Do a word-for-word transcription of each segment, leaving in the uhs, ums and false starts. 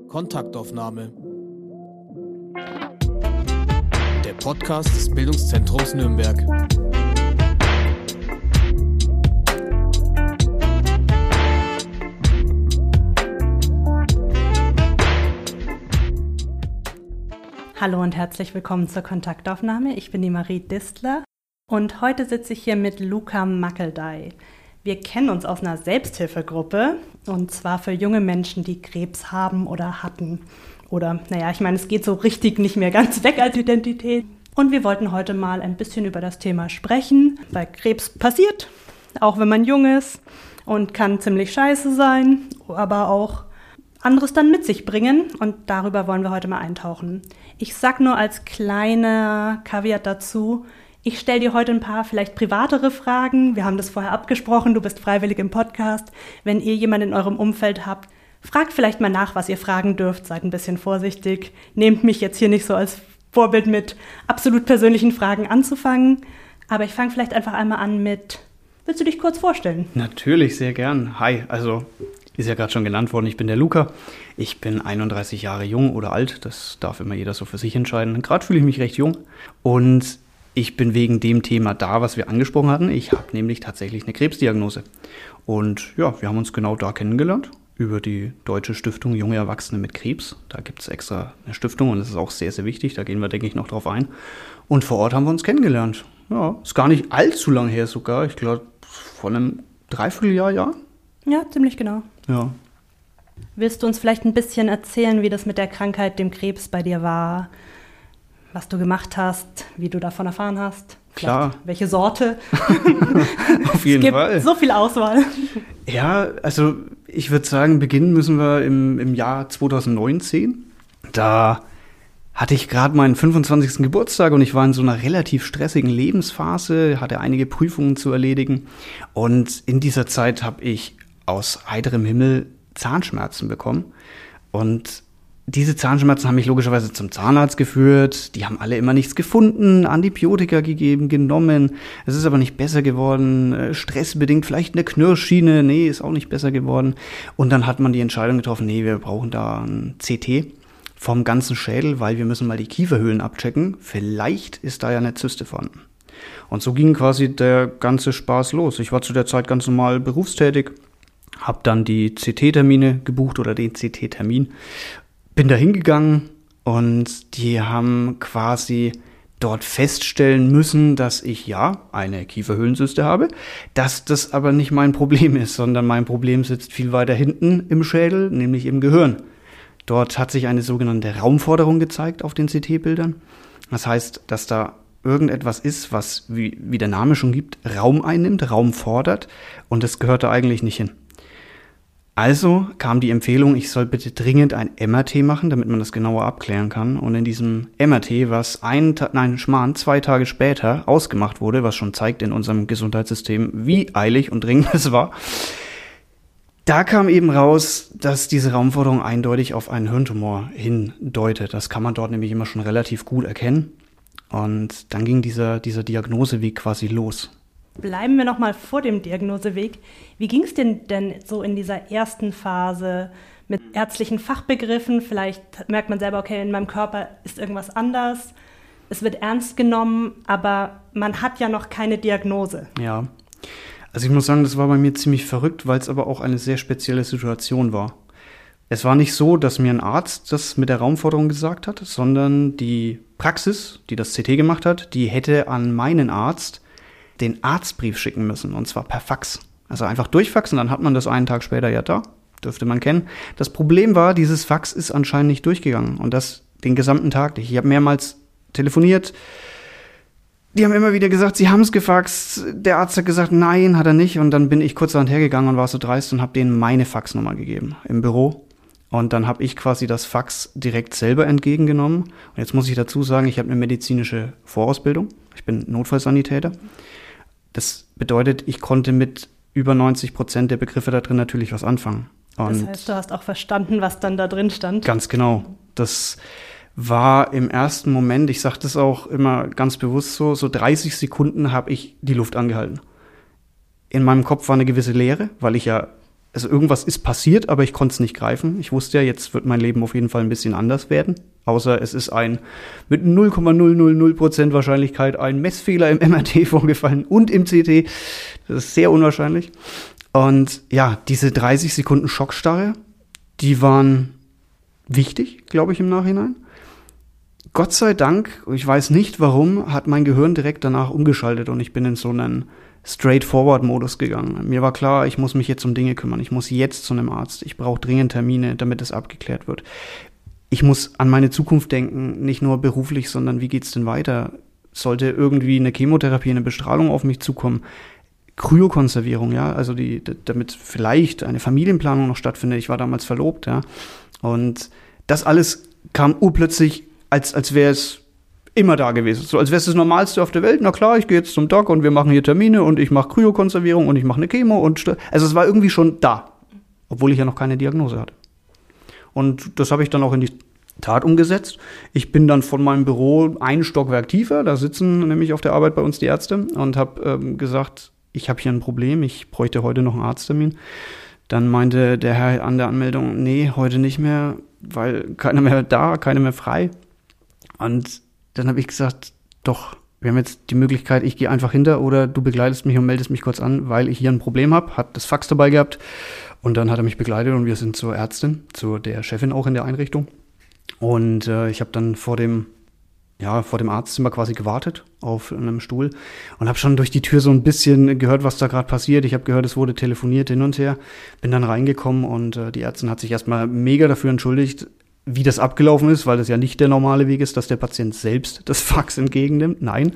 Kontaktaufnahme. Der Podcast des Bildungszentrums Nürnberg. Hallo und herzlich willkommen zur Kontaktaufnahme. Ich bin die Marie Distler und heute sitze ich hier mit Luca Mackeldey. Wir kennen uns aus einer Selbsthilfegruppe und zwar für junge Menschen, die Krebs haben oder hatten. Oder, naja, ich meine, es geht so richtig nicht mehr ganz weg als Identität. Und wir wollten heute mal ein bisschen über das Thema sprechen, weil Krebs passiert, auch wenn man jung ist und kann ziemlich scheiße sein, aber auch anderes dann mit sich bringen. Und darüber wollen wir heute mal eintauchen. Ich sag nur als kleiner Kaviar dazu, ich stelle dir heute ein paar vielleicht privatere Fragen. Wir haben das vorher abgesprochen, du bist freiwillig im Podcast. Wenn ihr jemanden in eurem Umfeld habt, fragt vielleicht mal nach, was ihr fragen dürft. Seid ein bisschen vorsichtig. Nehmt mich jetzt hier nicht so als Vorbild mit absolut persönlichen Fragen anzufangen. Aber ich fange vielleicht einfach einmal an mit, willst du dich kurz vorstellen? Natürlich, sehr gern. Hi, also ist ja gerade schon genannt worden, ich bin der Luca. Ich bin einunddreißig Jahre jung oder alt, das darf immer jeder so für sich entscheiden. Gerade fühle ich mich recht jung und ich bin wegen dem Thema da, was wir angesprochen hatten. Ich habe nämlich tatsächlich eine Krebsdiagnose. Und ja, wir haben uns genau da kennengelernt, über die Deutsche Stiftung Junge Erwachsene mit Krebs. Da gibt es extra eine Stiftung und das ist auch sehr, sehr wichtig. Da gehen wir, denke ich, noch drauf ein. Und vor Ort haben wir uns kennengelernt. Ja, ist gar nicht allzu lang her sogar. Ich glaube, vor einem Dreivierteljahr, ja. Ja, ziemlich genau. Ja. Willst du uns vielleicht ein bisschen erzählen, wie das mit der Krankheit, dem Krebs bei dir war? Was du gemacht hast, wie du davon erfahren hast? Klar. Welche Sorte? Auf jeden es gibt Fall. So viel Auswahl. Ja, also ich würde sagen, beginnen müssen wir im, im Jahr zwanzig neunzehn. Da hatte ich gerade meinen fünfundzwanzigsten Geburtstag und ich war in so einer relativ stressigen Lebensphase, hatte einige Prüfungen zu erledigen. Und in dieser Zeit habe ich aus heiterem Himmel Zahnschmerzen bekommen. Und diese Zahnschmerzen haben mich logischerweise zum Zahnarzt geführt. Die haben alle immer nichts gefunden, Antibiotika gegeben, genommen. Es ist aber nicht besser geworden. Stressbedingt vielleicht eine Knirschschiene. Nee, ist auch nicht besser geworden. Und dann hat man die Entscheidung getroffen, nee, wir brauchen da ein C T vom ganzen Schädel, weil wir müssen mal die Kieferhöhlen abchecken. Vielleicht ist da ja eine Zyste vorhanden. Und so ging quasi der ganze Spaß los. Ich war zu der Zeit ganz normal berufstätig, habe dann die C T-Termine gebucht oder den C T-Termin. Bin da hingegangen und die haben quasi dort feststellen müssen, dass ich ja eine Kieferhöhlenzyste habe, dass das aber nicht mein Problem ist, sondern mein Problem sitzt viel weiter hinten im Schädel, nämlich im Gehirn. Dort hat sich eine sogenannte Raumforderung gezeigt auf den C T-Bildern. Das heißt, dass da irgendetwas ist, was, wie, wie der Name schon gibt, Raum einnimmt, Raum fordert und das gehört da eigentlich nicht hin. Also kam die Empfehlung, ich soll bitte dringend ein M R T machen, damit man das genauer abklären kann. Und in diesem M R T, was ein, nein, Schmarrn, zwei Tage später ausgemacht wurde, was schon zeigt in unserem Gesundheitssystem, wie eilig und dringend es war, da kam eben raus, dass diese Raumforderung eindeutig auf einen Hirntumor hindeutet. Das kann man dort nämlich immer schon relativ gut erkennen. Und dann ging dieser, dieser Diagnoseweg quasi los. Bleiben wir noch mal vor dem Diagnoseweg. Wie ging es denn denn so in dieser ersten Phase mit ärztlichen Fachbegriffen? Vielleicht merkt man selber, okay, in meinem Körper ist irgendwas anders. Es wird ernst genommen, aber man hat ja noch keine Diagnose. Ja, also ich muss sagen, das war bei mir ziemlich verrückt, weil es aber auch eine sehr spezielle Situation war. Es war nicht so, dass mir ein Arzt das mit der Raumforderung gesagt hat, sondern die Praxis, die das C T gemacht hat, die hätte an meinen Arzt den Arztbrief schicken müssen, und zwar per Fax. Also einfach durchfaxen, dann hat man das einen Tag später ja da, dürfte man kennen. Das Problem war, dieses Fax ist anscheinend nicht durchgegangen und das den gesamten Tag nicht. Ich habe mehrmals telefoniert, die haben immer wieder gesagt, sie haben es gefaxt. Der Arzt hat gesagt, nein, hat er nicht. Und dann bin ich kurzerhand hergegangen und war so dreist und habe denen meine Faxnummer gegeben im Büro. Und dann habe ich quasi das Fax direkt selber entgegengenommen. Und jetzt muss ich dazu sagen, ich habe eine medizinische Vorausbildung. Ich bin Notfallsanitäter. Das bedeutet, ich konnte mit über neunzig Prozent der Begriffe da drin natürlich was anfangen. Und das heißt, du hast auch verstanden, was dann da drin stand? Ganz genau. Das war im ersten Moment, ich sage das auch immer ganz bewusst so, so dreißig Sekunden habe ich die Luft angehalten. In meinem Kopf war eine gewisse Leere, weil ich ja also irgendwas ist passiert, aber ich konnte es nicht greifen. Ich wusste ja, jetzt wird mein Leben auf jeden Fall ein bisschen anders werden. Außer es ist ein mit null Komma null null null Prozent Wahrscheinlichkeit ein Messfehler im M R T vorgefallen und im C T. Das ist sehr unwahrscheinlich. Und ja, diese dreißig Sekunden Schockstarre, die waren wichtig, glaube ich, im Nachhinein. Gott sei Dank, ich weiß nicht warum, hat mein Gehirn direkt danach umgeschaltet und ich bin in so einen Straightforward-Modus gegangen. Mir war klar, ich muss mich jetzt um Dinge kümmern. Ich muss jetzt zu einem Arzt. Ich brauche dringend Termine, damit es abgeklärt wird. Ich muss an meine Zukunft denken, nicht nur beruflich, sondern wie geht's denn weiter? Sollte irgendwie eine Chemotherapie, eine Bestrahlung auf mich zukommen? Kryokonservierung, ja, also die, damit vielleicht eine Familienplanung noch stattfindet. Ich war damals verlobt, ja. Und das alles kam urplötzlich, als, als wäre es immer da gewesen. So als wäre es das Normalste auf der Welt. Na klar, ich gehe jetzt zum Doc und wir machen hier Termine und ich mache Kryokonservierung und ich mache eine Chemo und st- also es war irgendwie schon da, obwohl ich ja noch keine Diagnose hatte. Und das habe ich dann auch in die Tat umgesetzt. Ich bin dann von meinem Büro ein Stockwerk tiefer, da sitzen nämlich auf der Arbeit bei uns die Ärzte und habe ähm, gesagt, ich habe hier ein Problem, ich bräuchte heute noch einen Arzttermin. Dann meinte der Herr an der Anmeldung, nee, heute nicht mehr, weil keiner mehr da, keiner mehr frei. Und dann habe ich gesagt, doch, wir haben jetzt die Möglichkeit, ich gehe einfach hinter oder du begleitest mich und meldest mich kurz an, weil ich hier ein Problem habe. Hat das Fax dabei gehabt und dann hat er mich begleitet und wir sind zur Ärztin, zu der Chefin auch in der Einrichtung. Und äh, ich habe dann vor dem, ja, vor dem Arztzimmer quasi gewartet auf einem Stuhl und habe schon durch die Tür so ein bisschen gehört, was da gerade passiert. Ich habe gehört, es wurde telefoniert hin und her, bin dann reingekommen und äh, die Ärztin hat sich erstmal mega dafür entschuldigt, wie das abgelaufen ist, weil das ja nicht der normale Weg ist, dass der Patient selbst das Fax entgegennimmt. Nein.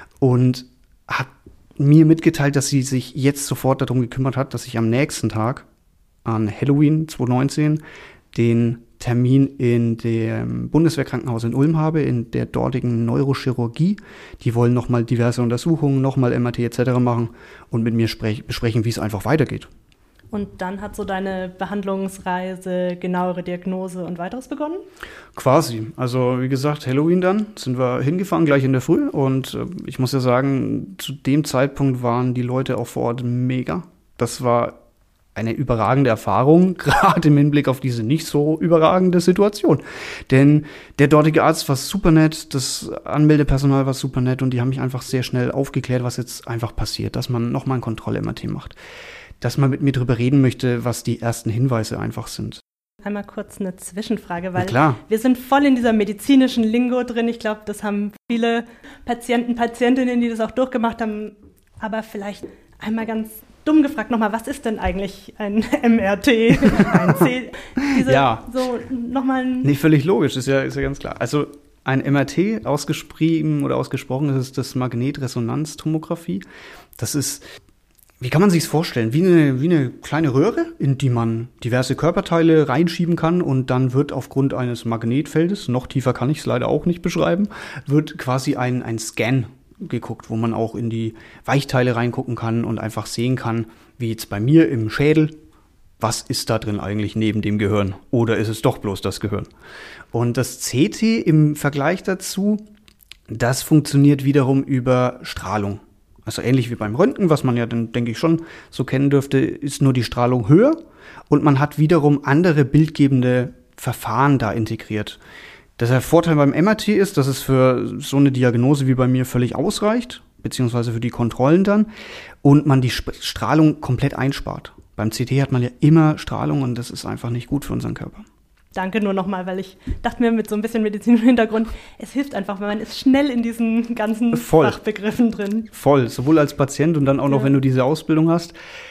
Und hat mir mitgeteilt, dass sie sich jetzt sofort darum gekümmert hat, dass ich am nächsten Tag, an Halloween zwanzig neunzehn, den Termin in dem Bundeswehrkrankenhaus in Ulm habe, in der dortigen Neurochirurgie. Die wollen nochmal diverse Untersuchungen, nochmal M R T et cetera machen und mit mir sprech- besprechen, wie es einfach weitergeht. Und dann hat so deine Behandlungsreise, genauere Diagnose und weiteres begonnen? Quasi. Also wie gesagt, Halloween dann sind wir hingefahren, gleich in der Früh. Und äh, ich muss ja sagen, zu dem Zeitpunkt waren die Leute auch vor Ort mega. Das war eine überragende Erfahrung, gerade im Hinblick auf diese nicht so überragende Situation. Denn der dortige Arzt war super nett, das Anmeldepersonal war super nett und die haben mich einfach sehr schnell aufgeklärt, was jetzt einfach passiert, dass man nochmal ein Kontroll-M R T macht. Dass man mit mir drüber reden möchte, was die ersten Hinweise einfach sind. Einmal kurz eine Zwischenfrage, weil ja, klar. Wir sind voll in dieser medizinischen Lingo drin. Ich glaube, das haben viele Patienten, Patientinnen, die das auch durchgemacht haben. Aber vielleicht einmal ganz dumm gefragt nochmal, was ist denn eigentlich ein M R T, ein C? Diese, ja, so nochmal. Nee, völlig logisch, ist ja, ist ja ganz klar. Also ein M R T, ausgeschrieben oder ausgesprochen, das ist das Magnetresonanztomographie. Das ist, wie kann man sich's vorstellen? Wie eine, wie eine kleine Röhre, in die man diverse Körperteile reinschieben kann und dann wird aufgrund eines Magnetfeldes, noch tiefer kann ich es leider auch nicht beschreiben, wird quasi ein, ein Scan geguckt, wo man auch in die Weichteile reingucken kann und einfach sehen kann, wie jetzt bei mir im Schädel, was ist da drin eigentlich neben dem Gehirn? Oder ist es doch bloß das Gehirn? Und das C T im Vergleich dazu, das funktioniert wiederum über Strahlung. Also ähnlich wie beim Röntgen, was man ja dann, denke ich, schon so kennen dürfte, ist nur die Strahlung höher und man hat wiederum andere bildgebende Verfahren da integriert. Der Vorteil beim M R T ist, dass es für so eine Diagnose wie bei mir völlig ausreicht, beziehungsweise für die Kontrollen dann, und man die Strahlung komplett einspart. Beim C T hat man ja immer Strahlung und das ist einfach nicht gut für unseren Körper. Danke nur nochmal, weil ich dachte mir mit so ein bisschen medizinischem Hintergrund, es hilft einfach, weil man ist schnell in diesen ganzen Voll. Fachbegriffen drin. Voll, sowohl als Patient und dann auch noch, ja. Wenn du diese Ausbildung hast.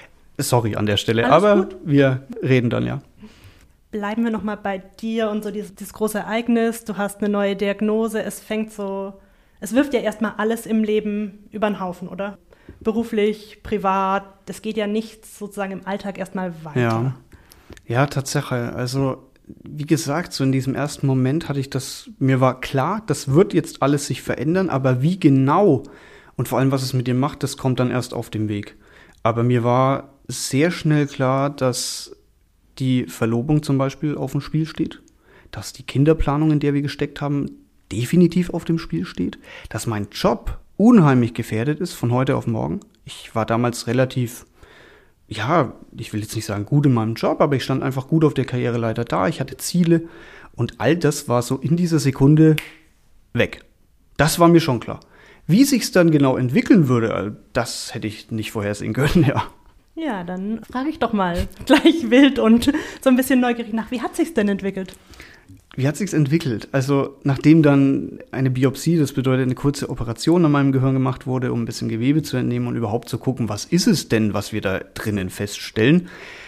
Sorry an der Stelle, alles aber gut. Wir reden dann ja. Bleiben wir nochmal bei dir und so dieses, dieses große Ereignis, du hast eine neue Diagnose, es fängt so, es wirft ja erstmal alles im Leben über den Haufen, oder? Beruflich, privat, das geht ja nichts sozusagen im Alltag erstmal weiter. Ja, ja, Tatsache, also wie gesagt, so in diesem ersten Moment hatte ich das, mir war klar, das wird jetzt alles sich verändern, aber wie genau und vor allem, was es mit dir macht, das kommt dann erst auf dem Weg. Aber mir war sehr schnell klar, dass die Verlobung zum Beispiel auf dem Spiel steht, dass die Kinderplanung, in der wir gesteckt haben, definitiv auf dem Spiel steht, dass mein Job unheimlich gefährdet ist von heute auf morgen. Ich war damals relativ ja, ich will jetzt nicht sagen gut in meinem Job, aber ich stand einfach gut auf der Karriereleiter da. Ich hatte Ziele und all das war so in dieser Sekunde weg. Das war mir schon klar. Wie sich's dann genau entwickeln würde, das hätte ich nicht vorhersehen können, ja. Ja, dann frage ich doch mal gleich wild und so ein bisschen neugierig nach. Wie hat sich's denn entwickelt? Wie hat sich's entwickelt? Also nachdem dann eine Biopsie, das bedeutet eine kurze Operation an meinem Gehirn gemacht wurde, um ein bisschen Gewebe zu entnehmen und überhaupt zu gucken, was ist es denn, was wir da drinnen feststellen,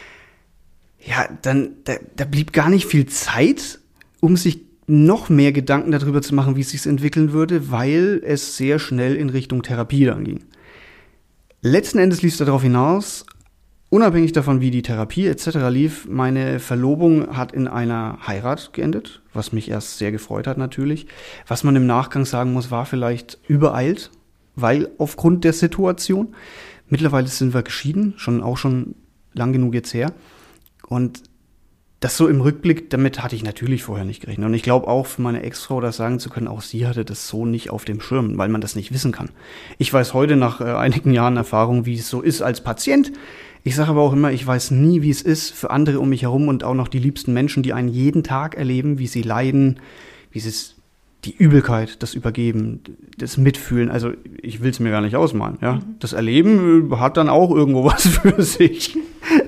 ja, dann da, da blieb gar nicht viel Zeit, um sich noch mehr Gedanken darüber zu machen, wie es sich entwickeln würde, weil es sehr schnell in Richtung Therapie dann ging. Letzten Endes lief es darauf hinaus, unabhängig davon, wie die Therapie et cetera lief, meine Verlobung hat in einer Heirat geendet, was mich erst sehr gefreut hat natürlich. Was man im Nachgang sagen muss, war vielleicht übereilt, weil aufgrund der Situation. Mittlerweile sind wir geschieden, schon auch schon lang genug jetzt her. Und das so im Rückblick, damit hatte ich natürlich vorher nicht gerechnet. Und ich glaube auch für meine Ex-Frau das sagen zu können, auch sie hatte das so nicht auf dem Schirm, weil man das nicht wissen kann. Ich weiß heute nach äh, einigen Jahren Erfahrung, wie es so ist als Patient. Ich sage aber auch immer, ich weiß nie, wie es ist für andere um mich herum und auch noch die liebsten Menschen, die einen jeden Tag erleben, wie sie leiden, wie sie es, die Übelkeit, das Übergeben, das Mitfühlen. Also ich will es mir gar nicht ausmalen. Ja, mhm. Das Erleben hat dann auch irgendwo was für sich.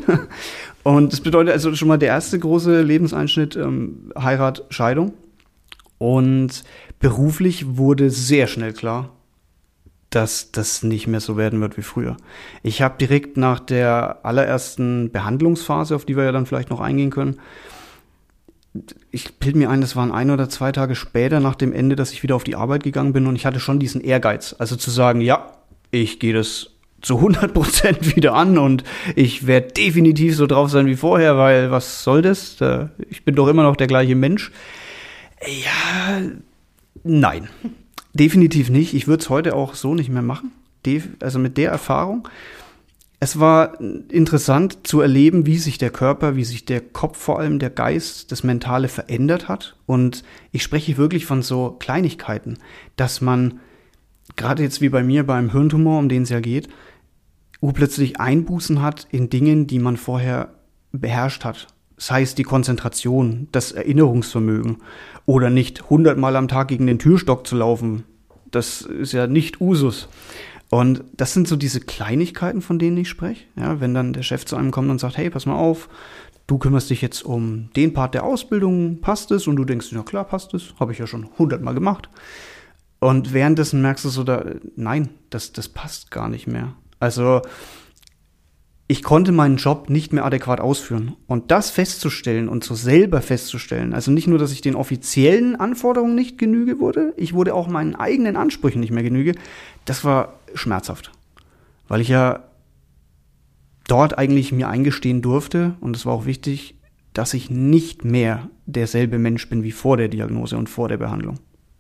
Und das bedeutet also schon mal der erste große Lebenseinschnitt, ähm, Heirat, Scheidung. Und beruflich wurde sehr schnell klar, dass das nicht mehr so werden wird wie früher. Ich habe direkt nach der allerersten Behandlungsphase, auf die wir ja dann vielleicht noch eingehen können, ich bilde mir ein, das waren ein oder zwei Tage später nach dem Ende, dass ich wieder auf die Arbeit gegangen bin und ich hatte schon diesen Ehrgeiz, also zu sagen, ja, ich gehe das zu hundert Prozent wieder an und ich werde definitiv so drauf sein wie vorher, weil was soll das? Ich bin doch immer noch der gleiche Mensch. Ja, nein, definitiv nicht. Ich würde es heute auch so nicht mehr machen, also mit der Erfahrung. Es war interessant zu erleben, wie sich der Körper, wie sich der Kopf, vor allem der Geist, das Mentale verändert hat. Und ich spreche wirklich von so Kleinigkeiten, dass man gerade jetzt wie bei mir beim Hirntumor, um den es ja geht, urplötzlich Einbußen hat in Dingen, die man vorher beherrscht hat. Sei es die Konzentration, das Erinnerungsvermögen oder nicht hundertmal am Tag gegen den Türstock zu laufen. Das ist ja nicht Usus. Und das sind so diese Kleinigkeiten, von denen ich spreche. Ja, wenn dann der Chef zu einem kommt und sagt, hey, pass mal auf, du kümmerst dich jetzt um den Part der Ausbildung, passt es? Und du denkst, ja klar, passt es, habe ich ja schon hundertmal gemacht. Und währenddessen merkst du so, da, nein, das, das passt gar nicht mehr. Also ich konnte meinen Job nicht mehr adäquat ausführen. Und das festzustellen und so selber festzustellen, also nicht nur, dass ich den offiziellen Anforderungen nicht genüge wurde, ich wurde auch meinen eigenen Ansprüchen nicht mehr genüge, das war schmerzhaft. Weil ich ja dort eigentlich mir eingestehen durfte, und es war auch wichtig, dass ich nicht mehr derselbe Mensch bin wie vor der Diagnose und vor der Behandlung.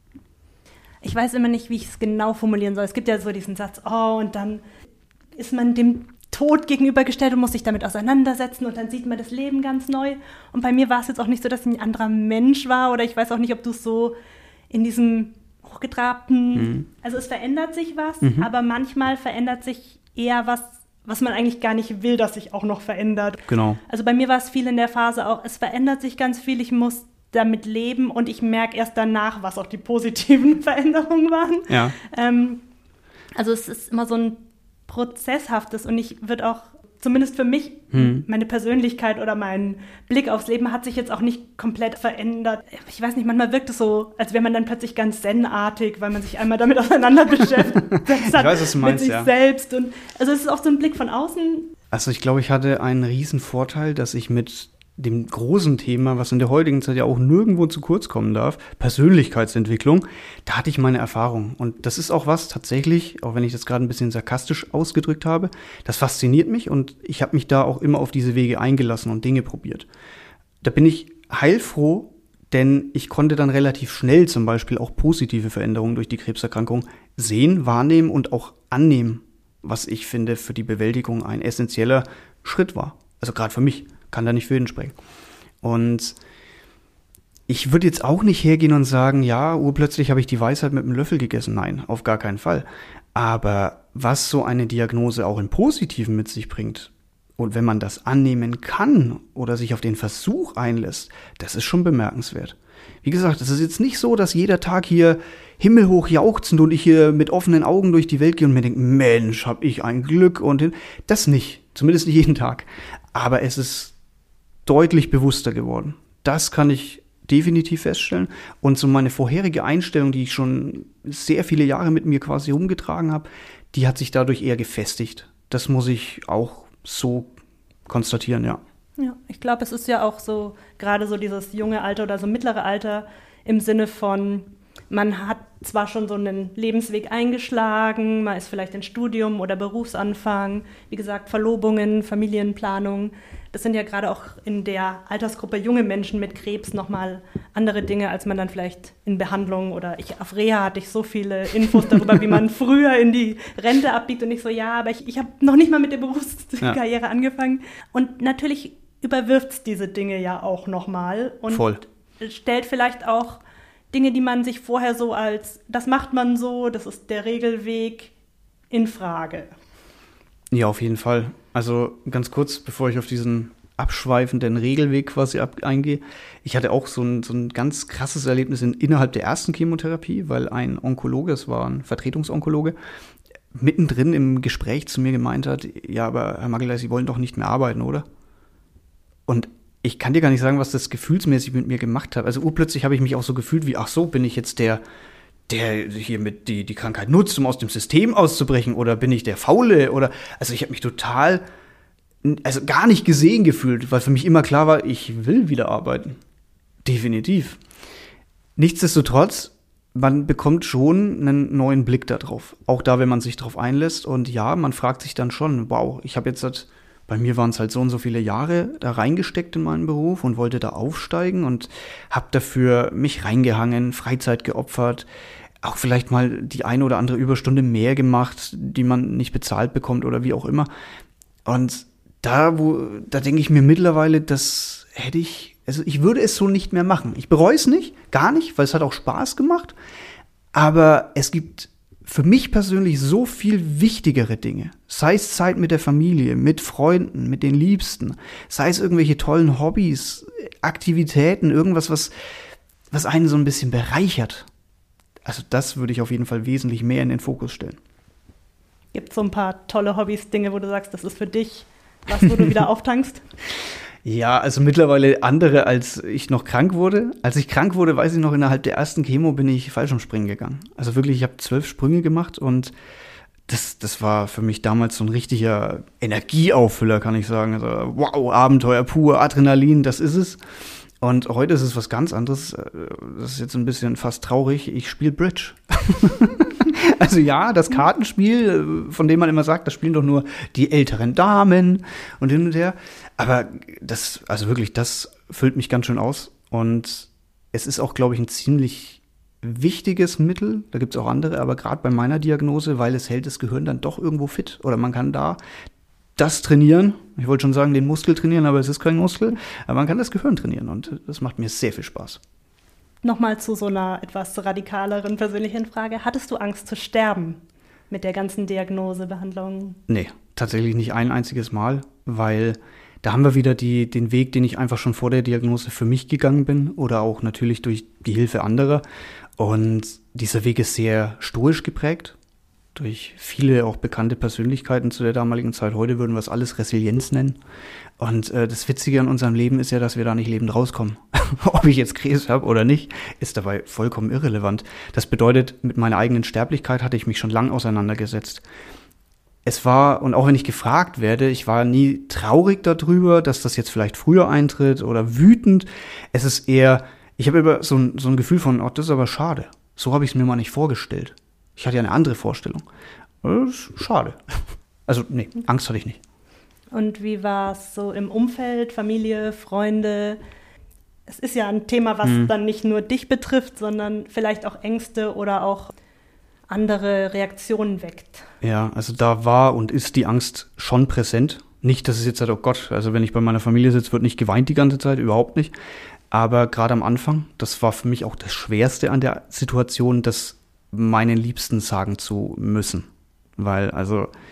Ich weiß immer nicht, wie ich es genau formulieren soll. Es gibt ja so diesen Satz, oh, und dann ist man dem Tod gegenübergestellt und muss sich damit auseinandersetzen und dann sieht man das Leben ganz neu. Und bei mir war es jetzt auch nicht so, dass ich ein anderer Mensch war oder ich weiß auch nicht, ob du es so in diesem hochgetrabten, mhm. also es verändert sich was, mhm. aber manchmal verändert sich eher was, was man eigentlich gar nicht will, dass sich auch noch verändert. Genau. Also bei mir war es viel in der Phase auch, es verändert sich ganz viel, ich muss damit leben und ich merke erst danach, was auch die positiven Veränderungen waren. Ja. Ähm, also es ist immer so ein Prozesshaftes und ich würde auch, zumindest für mich, hm. meine Persönlichkeit oder mein Blick aufs Leben hat sich jetzt auch nicht komplett verändert. Ich weiß nicht, manchmal wirkt es so, als wäre man dann plötzlich ganz zen-artig, weil man sich einmal damit auseinander beschäftigt ich weiß, was du meinst, mit sich ja. selbst. Und, also es ist auch so ein Blick von außen. Also ich glaube, ich hatte einen riesen Vorteil, dass ich mit dem großen Thema, was in der heutigen Zeit ja auch nirgendwo zu kurz kommen darf, Persönlichkeitsentwicklung, da hatte ich meine Erfahrung. Und das ist auch was tatsächlich, auch wenn ich das gerade ein bisschen sarkastisch ausgedrückt habe, das fasziniert mich und ich habe mich da auch immer auf diese Wege eingelassen und Dinge probiert. Da bin ich heilfroh, denn ich konnte dann relativ schnell zum Beispiel auch positive Veränderungen durch die Krebserkrankung sehen, wahrnehmen und auch annehmen, was ich finde für die Bewältigung ein essentieller Schritt war. Also gerade für mich. Kann da nicht für jeden sprechen. Und ich würde jetzt auch nicht hergehen und sagen, ja, urplötzlich habe ich die Weisheit mit einem Löffel gegessen. Nein, auf gar keinen Fall. Aber was so eine Diagnose auch im Positiven mit sich bringt, Und wenn man das annehmen kann oder sich auf den Versuch einlässt, das ist schon bemerkenswert. Wie gesagt, es ist jetzt nicht so, dass jeder Tag hier himmelhoch jauchzend und ich hier mit offenen Augen durch die Welt gehe und mir denke, Mensch, hab ich ein Glück und hin. Das nicht, zumindest nicht jeden Tag. Aber es ist deutlich bewusster geworden. Das kann ich definitiv feststellen. Und so meine vorherige Einstellung, die ich schon sehr viele Jahre mit mir quasi rumgetragen habe, die hat sich dadurch eher gefestigt. Das muss ich auch so konstatieren, ja. Ja, ich glaube, es ist ja auch so, gerade so dieses junge Alter oder so mittlere Alter im Sinne von, man hat zwar schon so einen Lebensweg eingeschlagen, man ist vielleicht in Studium oder Berufsanfang, wie gesagt, Verlobungen, Familienplanung. Das sind ja gerade auch in der Altersgruppe junge Menschen mit Krebs nochmal andere Dinge, als man dann vielleicht in Behandlung oder ich auf Reha hatte ich so viele Infos darüber, wie man früher in die Rente abbiegt und ich so, ja, aber ich, ich habe noch nicht mal mit der Berufskarriere ja. angefangen. Und natürlich überwirft es diese Dinge ja auch nochmal und Voll. stellt vielleicht auch Dinge, die man sich vorher so als, das macht man so, das ist der Regelweg, in Frage. Ja, auf jeden Fall. Also ganz kurz, bevor ich auf diesen abschweifenden Regelweg quasi ab, eingehe. Ich hatte auch so ein, so ein ganz krasses Erlebnis in, innerhalb der ersten Chemotherapie, weil ein Onkologe, es war ein Vertretungsonkologe, mittendrin im Gespräch zu mir gemeint hat, ja, aber Herr Magelay, Sie wollen doch nicht mehr arbeiten, oder? Und ich kann dir gar nicht sagen, was das gefühlsmäßig mit mir gemacht hat. Also urplötzlich habe ich mich auch so gefühlt wie, ach so, bin ich jetzt der, der hier mit die, die Krankheit nutzt, um aus dem System auszubrechen, oder bin ich der Faule, oder, also ich habe mich total, also gar nicht gesehen gefühlt, weil für mich immer klar war, ich will wieder arbeiten. Definitiv. Nichtsdestotrotz, man bekommt schon einen neuen Blick darauf. Auch da, wenn man sich darauf einlässt. Und ja, man fragt sich dann schon, wow, ich habe jetzt seit, bei mir waren es halt so und so viele Jahre da reingesteckt in meinen Beruf und wollte da aufsteigen und habe dafür mich reingehangen, Freizeit geopfert, auch vielleicht mal die eine oder andere Überstunde mehr gemacht, die man nicht bezahlt bekommt oder wie auch immer. Und da, wo, da denke ich mir mittlerweile, das hätte ich, also ich würde es so nicht mehr machen. Ich bereue es nicht, gar nicht, weil es hat auch Spaß gemacht. Aber es gibt für mich persönlich so viel wichtigere Dinge. Sei es Zeit mit der Familie, mit Freunden, mit den Liebsten. Sei es irgendwelche tollen Hobbys, Aktivitäten, irgendwas, was, was einen so ein bisschen bereichert. Also das würde ich auf jeden Fall wesentlich mehr in den Fokus stellen. Gibt es so ein paar tolle Hobbys, Dinge, wo du sagst, das ist für dich was, wo du wieder auftankst? Ja, also mittlerweile andere, als ich noch krank wurde. Als ich krank wurde, weiß ich noch, innerhalb der ersten Chemo bin ich Fallschirmspringen gegangen. Also wirklich, ich habe zwölf Sprünge gemacht und das, das war für mich damals so ein richtiger Energieauffüller, kann ich sagen. Also wow, Abenteuer pur, Adrenalin, das ist es. Und heute ist es was ganz anderes. Das ist jetzt ein bisschen fast traurig. Ich spiele Bridge. Also ja, das Kartenspiel, von dem man immer sagt, das spielen doch nur die älteren Damen und hin und her. Aber das, also wirklich, das füllt mich ganz schön aus. Und es ist auch, glaube ich, ein ziemlich wichtiges Mittel. Da gibt es auch andere, aber gerade bei meiner Diagnose, weil es hält das Gehirn dann doch irgendwo fit. Oder man kann da das trainieren. Ich wollte schon sagen, den Muskel trainieren, aber es ist kein Muskel. Aber man kann das Gehirn trainieren und das macht mir sehr viel Spaß. Nochmal zu so einer etwas radikaleren persönlichen Frage. Hattest du Angst zu sterben mit der ganzen Diagnose, Behandlung? Nee, tatsächlich nicht ein einziges Mal, weil da haben wir wieder die, den Weg, den ich einfach schon vor der Diagnose für mich gegangen bin oder auch natürlich durch die Hilfe anderer. Und dieser Weg ist sehr stoisch geprägt, durch viele auch bekannte Persönlichkeiten zu der damaligen Zeit. Heute würden wir es alles Resilienz nennen. Und äh, das Witzige an unserem Leben ist ja, dass wir da nicht lebend rauskommen. Ob ich jetzt Krebs habe oder nicht, ist dabei vollkommen irrelevant. Das bedeutet, mit meiner eigenen Sterblichkeit hatte ich mich schon lange auseinandergesetzt. Es war, und auch wenn ich gefragt werde, ich war nie traurig darüber, dass das jetzt vielleicht früher eintritt oder wütend. Es ist eher, ich habe immer so ein, so ein Gefühl von, oh, das ist aber schade. So habe ich es mir mal nicht vorgestellt. Ich hatte ja eine andere Vorstellung. Das ist schade. Also, nee, Angst hatte ich nicht. Und wie war es so im Umfeld, Familie, Freunde? Es ist ja ein Thema, was mhm. dann nicht nur dich betrifft, sondern vielleicht auch Ängste oder auch andere Reaktionen weckt. Ja, also da war und ist die Angst schon präsent. Nicht, dass es jetzt sagt, oh Gott, also wenn ich bei meiner Familie sitze, wird nicht geweint die ganze Zeit, überhaupt nicht. Aber gerade am Anfang, das war für mich auch das Schwerste an der Situation, das meinen Liebsten sagen zu müssen. Weil, also,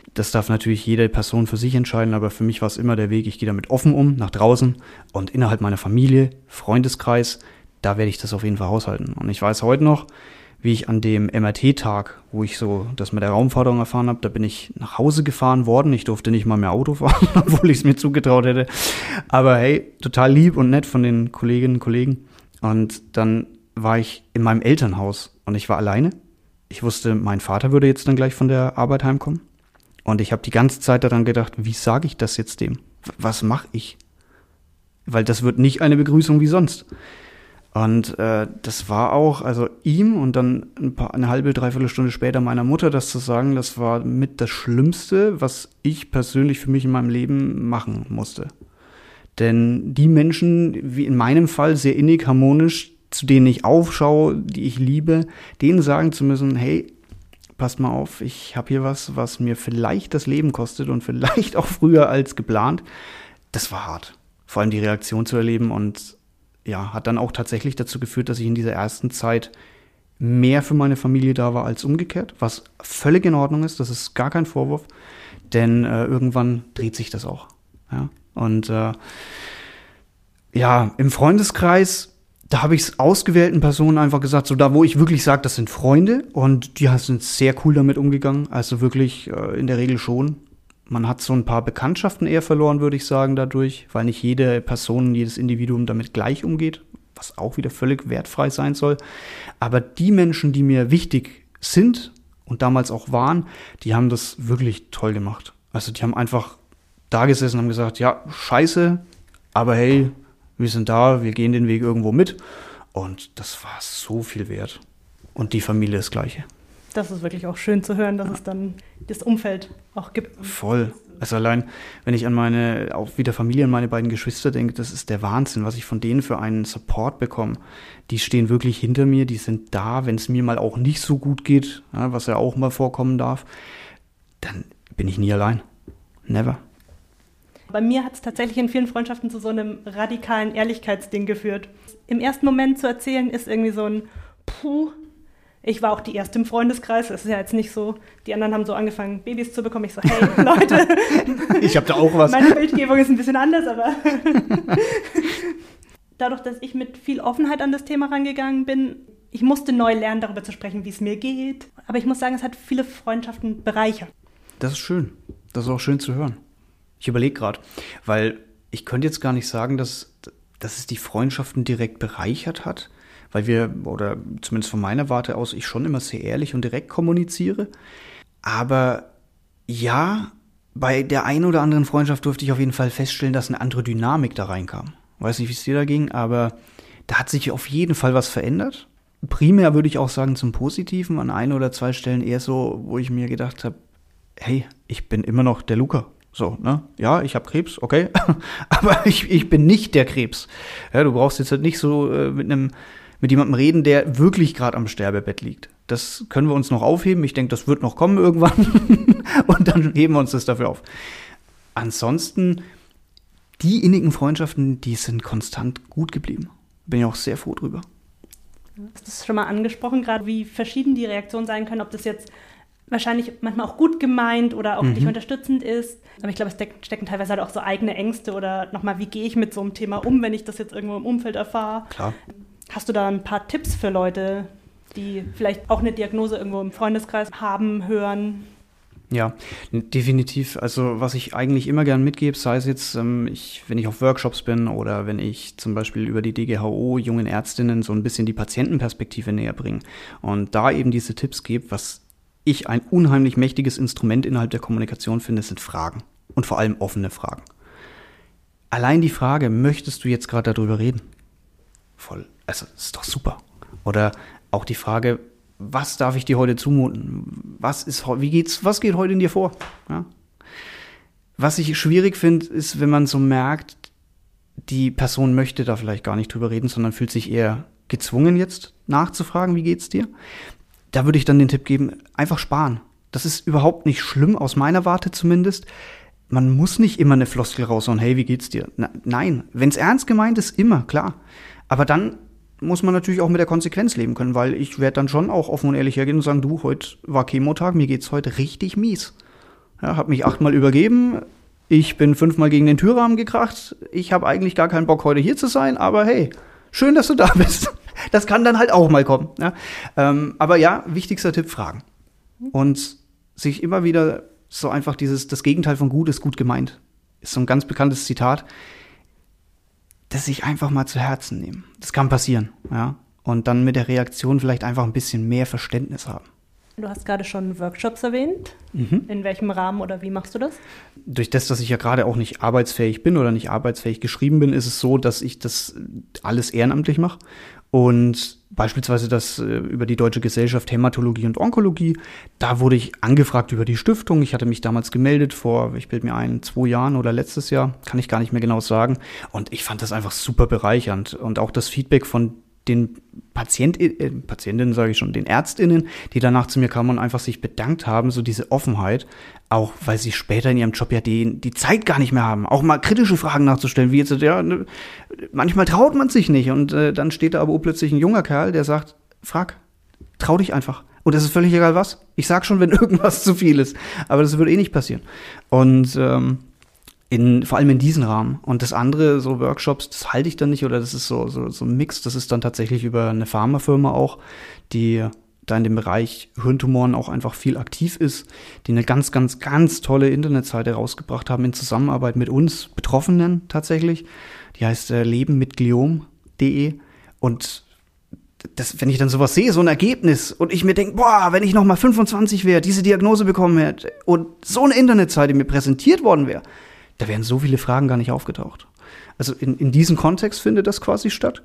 Das darf natürlich jede Person für sich entscheiden, aber für mich war es immer der Weg, ich gehe damit offen um, nach draußen und innerhalb meiner Familie, Freundeskreis, da werde ich das auf jeden Fall haushalten. Und ich weiß heute noch, wie ich an dem M R T-Tag, wo ich so das mit der Raumförderung erfahren habe, da bin ich nach Hause gefahren worden. Ich durfte nicht mal mehr Auto fahren, obwohl ich es mir zugetraut hätte. Aber hey, total lieb und nett von den Kolleginnen und Kollegen. Und dann war ich in meinem Elternhaus und ich war alleine. Ich wusste, mein Vater würde jetzt dann gleich von der Arbeit heimkommen. Und ich habe die ganze Zeit daran gedacht, wie sage ich das jetzt dem? Was mache ich? Weil das wird nicht eine Begrüßung wie sonst. Und äh, das war auch, also ihm und dann ein paar, eine halbe, dreiviertel Stunde später meiner Mutter das zu sagen, das war mit das Schlimmste, was ich persönlich für mich in meinem Leben machen musste. Denn die Menschen, wie in meinem Fall, sehr innig, harmonisch, zu denen ich aufschaue, die ich liebe, denen sagen zu müssen, hey, passt mal auf, ich habe hier was, was mir vielleicht das Leben kostet und vielleicht auch früher als geplant. Das war hart. Vor allem die Reaktion zu erleben und ja, hat dann auch tatsächlich dazu geführt, dass ich in dieser ersten Zeit mehr für meine Familie da war als umgekehrt, was völlig in Ordnung ist, das ist gar kein Vorwurf, denn äh, irgendwann dreht sich das auch. Ja? Und äh, ja, im Freundeskreis, da habe ich es ausgewählten Personen einfach gesagt, so da, wo ich wirklich sage, das sind Freunde und die sind sehr cool damit umgegangen, also wirklich äh, in der Regel schon. Man hat so ein paar Bekanntschaften eher verloren, würde ich sagen, dadurch, weil nicht jede Person, jedes Individuum damit gleich umgeht, was auch wieder völlig wertfrei sein soll. Aber die Menschen, die mir wichtig sind und damals auch waren, die haben das wirklich toll gemacht. Also die haben einfach da gesessen und haben gesagt, ja, scheiße, aber hey, wir sind da, wir gehen den Weg irgendwo mit. Und das war so viel wert. Und die Familie das Gleiche. Das ist wirklich auch schön zu hören, dass ja. es dann das Umfeld auch gibt. Voll. Also allein, wenn ich an meine, auch wieder Familie, an meine beiden Geschwister denke, das ist der Wahnsinn, was ich von denen für einen Support bekomme. Die stehen wirklich hinter mir, die sind da, wenn es mir mal auch nicht so gut geht, ja, was ja auch mal vorkommen darf, dann bin ich nie allein. Never. Bei mir hat es tatsächlich in vielen Freundschaften zu so einem radikalen Ehrlichkeitsding geführt. Im ersten Moment zu erzählen ist irgendwie so ein Puh. Ich war auch die Erste im Freundeskreis. Das ist ja jetzt nicht so, die anderen haben so angefangen, Babys zu bekommen. Ich so, hey, Leute. Ich hab da auch was. Meine Bildgebung ist ein bisschen anders, aber dadurch, dass ich mit viel Offenheit an das Thema rangegangen bin, ich musste neu lernen, darüber zu sprechen, wie es mir geht. Aber ich muss sagen, es hat viele Freundschaften bereichert. Das ist schön. Das ist auch schön zu hören. Ich überlege gerade, weil ich könnte jetzt gar nicht sagen, dass, dass es die Freundschaften direkt bereichert hat, weil wir, oder zumindest von meiner Warte aus, ich schon immer sehr ehrlich und direkt kommuniziere. Aber ja, bei der einen oder anderen Freundschaft durfte ich auf jeden Fall feststellen, dass eine andere Dynamik da reinkam. Weiß nicht, wie es dir da ging, aber da hat sich auf jeden Fall was verändert. Primär würde ich auch sagen zum Positiven, an ein oder zwei Stellen eher so, wo ich mir gedacht habe, hey, ich bin immer noch der Luca. So, ne? Ja, ich habe Krebs, okay, aber ich, ich bin nicht der Krebs. Ja, du brauchst jetzt halt nicht so äh, mit einem mit jemandem reden, der wirklich gerade am Sterbebett liegt. Das können wir uns noch aufheben. Ich denke, das wird noch kommen irgendwann. Und dann heben wir uns das dafür auf. Ansonsten, die innigen Freundschaften, die sind konstant gut geblieben. Bin ich auch sehr froh drüber. Das ist schon mal angesprochen, gerade wie verschieden die Reaktionen sein können, ob das jetzt wahrscheinlich manchmal auch gut gemeint oder auch mhm. nicht unterstützend ist. Aber ich glaube, es stecken teilweise halt auch so eigene Ängste oder nochmal, wie gehe ich mit so einem Thema um, wenn ich das jetzt irgendwo im Umfeld erfahre. Klar. Hast du da ein paar Tipps für Leute, die vielleicht auch eine Diagnose irgendwo im Freundeskreis haben, hören? Ja, definitiv. Also was ich eigentlich immer gern mitgebe, sei es jetzt, ähm, ich, wenn ich auf Workshops bin oder wenn ich zum Beispiel über die D G H O jungen Ärztinnen so ein bisschen die Patientenperspektive näher bringe und da eben diese Tipps gebe, was ich ein unheimlich mächtiges Instrument innerhalb der Kommunikation finde, sind Fragen und vor allem offene Fragen. Allein die Frage, möchtest du jetzt gerade darüber reden? Voll, also das ist doch super. Oder auch die Frage, was darf ich dir heute zumuten? Was ist, wie geht's, was geht heute in dir vor? Ja? Was ich schwierig finde, ist, wenn man so merkt, die Person möchte da vielleicht gar nicht drüber reden, sondern fühlt sich eher gezwungen jetzt nachzufragen, wie geht's dir? Da würde ich dann den Tipp geben, einfach sparen. Das ist überhaupt nicht schlimm, aus meiner Warte zumindest. Man muss nicht immer eine Floskel raushauen, hey, wie geht's dir? Na, nein, wenn es ernst gemeint ist, immer, klar. Aber dann muss man natürlich auch mit der Konsequenz leben können, weil ich werde dann schon auch offen und ehrlich hergehen und sagen, du, heute war Chemotag, mir geht's heute richtig mies. Ja, habe mich achtmal übergeben. Ich bin fünfmal gegen den Türrahmen gekracht. Ich habe eigentlich gar keinen Bock, heute hier zu sein. Aber hey, schön, dass du da bist. Das kann dann halt auch mal kommen. Ja? Ähm, aber ja, wichtigster Tipp, fragen. Und sich immer wieder so einfach dieses, das Gegenteil von gut ist gut gemeint. Ist so ein ganz bekanntes Zitat. Das sich einfach mal zu Herzen nehmen. Das kann passieren. Ja? Und dann mit der Reaktion vielleicht einfach ein bisschen mehr Verständnis haben. Du hast gerade schon Workshops erwähnt. Mhm. In welchem Rahmen oder wie machst du das? Durch das, dass ich ja gerade auch nicht arbeitsfähig bin oder nicht arbeitsfähig geschrieben bin, ist es so, dass ich das alles ehrenamtlich mache. Und beispielsweise das äh, über die Deutsche Gesellschaft Hämatologie und Onkologie, da wurde ich angefragt über die Stiftung. Ich hatte mich damals gemeldet vor, ich bilde mir ein, zwei Jahren oder letztes Jahr, kann ich gar nicht mehr genau sagen. Und ich fand das einfach super bereichernd. Und auch das Feedback von den Patient, äh, Patientinnen, sage ich schon, den ÄrztInnen, die danach zu mir kamen und einfach sich bedankt haben, so diese Offenheit, auch weil sie später in ihrem Job ja die, die Zeit gar nicht mehr haben, auch mal kritische Fragen nachzustellen, wie jetzt, ja, ne, manchmal traut man sich nicht und äh, dann steht da aber plötzlich ein junger Kerl, der sagt, frag, trau dich einfach. Und es ist völlig egal was. Ich sag schon, wenn irgendwas zu viel ist, aber das würde eh nicht passieren. Und ähm, In, vor allem in diesem Rahmen. Und das andere, so Workshops, das halte ich dann nicht, oder das ist so, so, so ein Mix, das ist dann tatsächlich über eine Pharmafirma auch, die da in dem Bereich Hirntumoren auch einfach viel aktiv ist, die eine ganz, ganz, ganz tolle Internetseite rausgebracht haben in Zusammenarbeit mit uns Betroffenen tatsächlich. Die heißt äh, leben mit gliom punkt de. Und das, wenn ich dann sowas sehe, so ein Ergebnis, und ich mir denke, boah, wenn ich noch mal fünfundzwanzig wäre, diese Diagnose bekommen hätte und so eine Internetseite mir präsentiert worden wäre, da wären so viele Fragen gar nicht aufgetaucht. Also in, in diesem Kontext findet das quasi statt.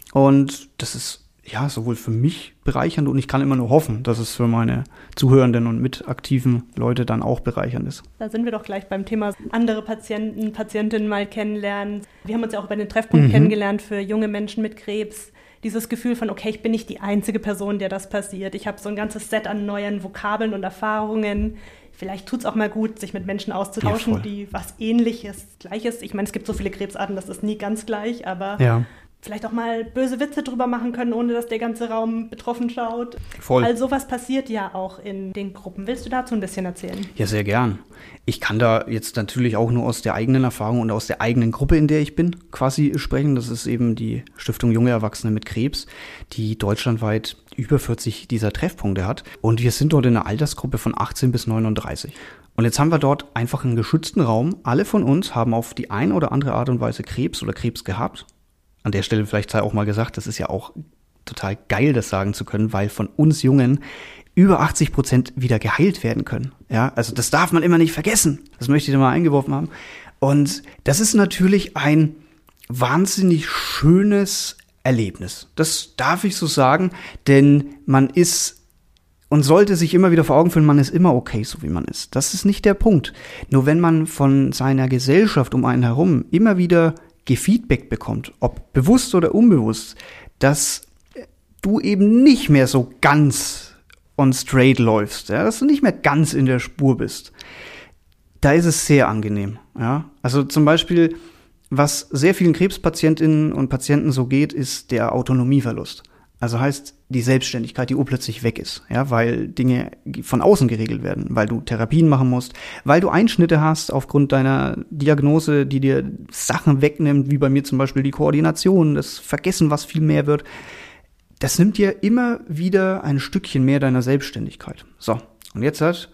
Und das ist ja sowohl für mich bereichernd, und ich kann immer nur hoffen, dass es für meine Zuhörenden und mitaktiven Leute dann auch bereichernd ist. Da sind wir doch gleich beim Thema andere Patienten, Patientinnen mal kennenlernen. Wir haben uns ja auch bei den Treffpunkten mhm. kennengelernt für junge Menschen mit Krebs. Dieses Gefühl von, okay, ich bin nicht die einzige Person, der das passiert. Ich habe so ein ganzes Set an neuen Vokabeln und Erfahrungen. Vielleicht tut es auch mal gut, sich mit Menschen auszutauschen, ja, die was Ähnliches, Gleiches. Ich meine, es gibt so viele Krebsarten, das ist nie ganz gleich, aber ja. vielleicht auch mal böse Witze drüber machen können, ohne dass der ganze Raum betroffen schaut. Voll. All sowas passiert ja auch in den Gruppen. Willst du dazu ein bisschen erzählen? Ja, sehr gern. Ich kann da jetzt natürlich auch nur aus der eigenen Erfahrung und aus der eigenen Gruppe, in der ich bin, quasi sprechen. Das ist eben die Stiftung Junge Erwachsene mit Krebs, die deutschlandweit über vierzig dieser Treffpunkte hat. Und wir sind dort in einer Altersgruppe von achtzehn bis neununddreißig. Und jetzt haben wir dort einfach einen geschützten Raum. Alle von uns haben auf die eine oder andere Art und Weise Krebs oder Krebs gehabt. An der Stelle vielleicht sei auch mal gesagt, das ist ja auch total geil, das sagen zu können, weil von uns Jungen über achtzig Prozent wieder geheilt werden können. Ja, also das darf man immer nicht vergessen. Das möchte ich da mal eingeworfen haben. Und das ist natürlich ein wahnsinnig schönes Erlebnis. Das darf ich so sagen, denn man ist und sollte sich immer wieder vor Augen führen, man ist immer okay, so wie man ist. Das ist nicht der Punkt. Nur wenn man von seiner Gesellschaft um einen herum immer wieder gefeedbackt bekommt, ob bewusst oder unbewusst, dass du eben nicht mehr so ganz on straight läufst, ja, dass du nicht mehr ganz in der Spur bist, da ist es sehr angenehm. Ja? Also zum Beispiel, was sehr vielen Krebspatientinnen und Patienten so geht, ist der Autonomieverlust. Also heißt die Selbstständigkeit, die urplötzlich weg ist, ja, weil Dinge von außen geregelt werden, weil du Therapien machen musst, weil du Einschnitte hast aufgrund deiner Diagnose, die dir Sachen wegnimmt, wie bei mir zum Beispiel die Koordination, das Vergessen, was viel mehr wird. Das nimmt dir immer wieder ein Stückchen mehr deiner Selbstständigkeit. So, und jetzt halt,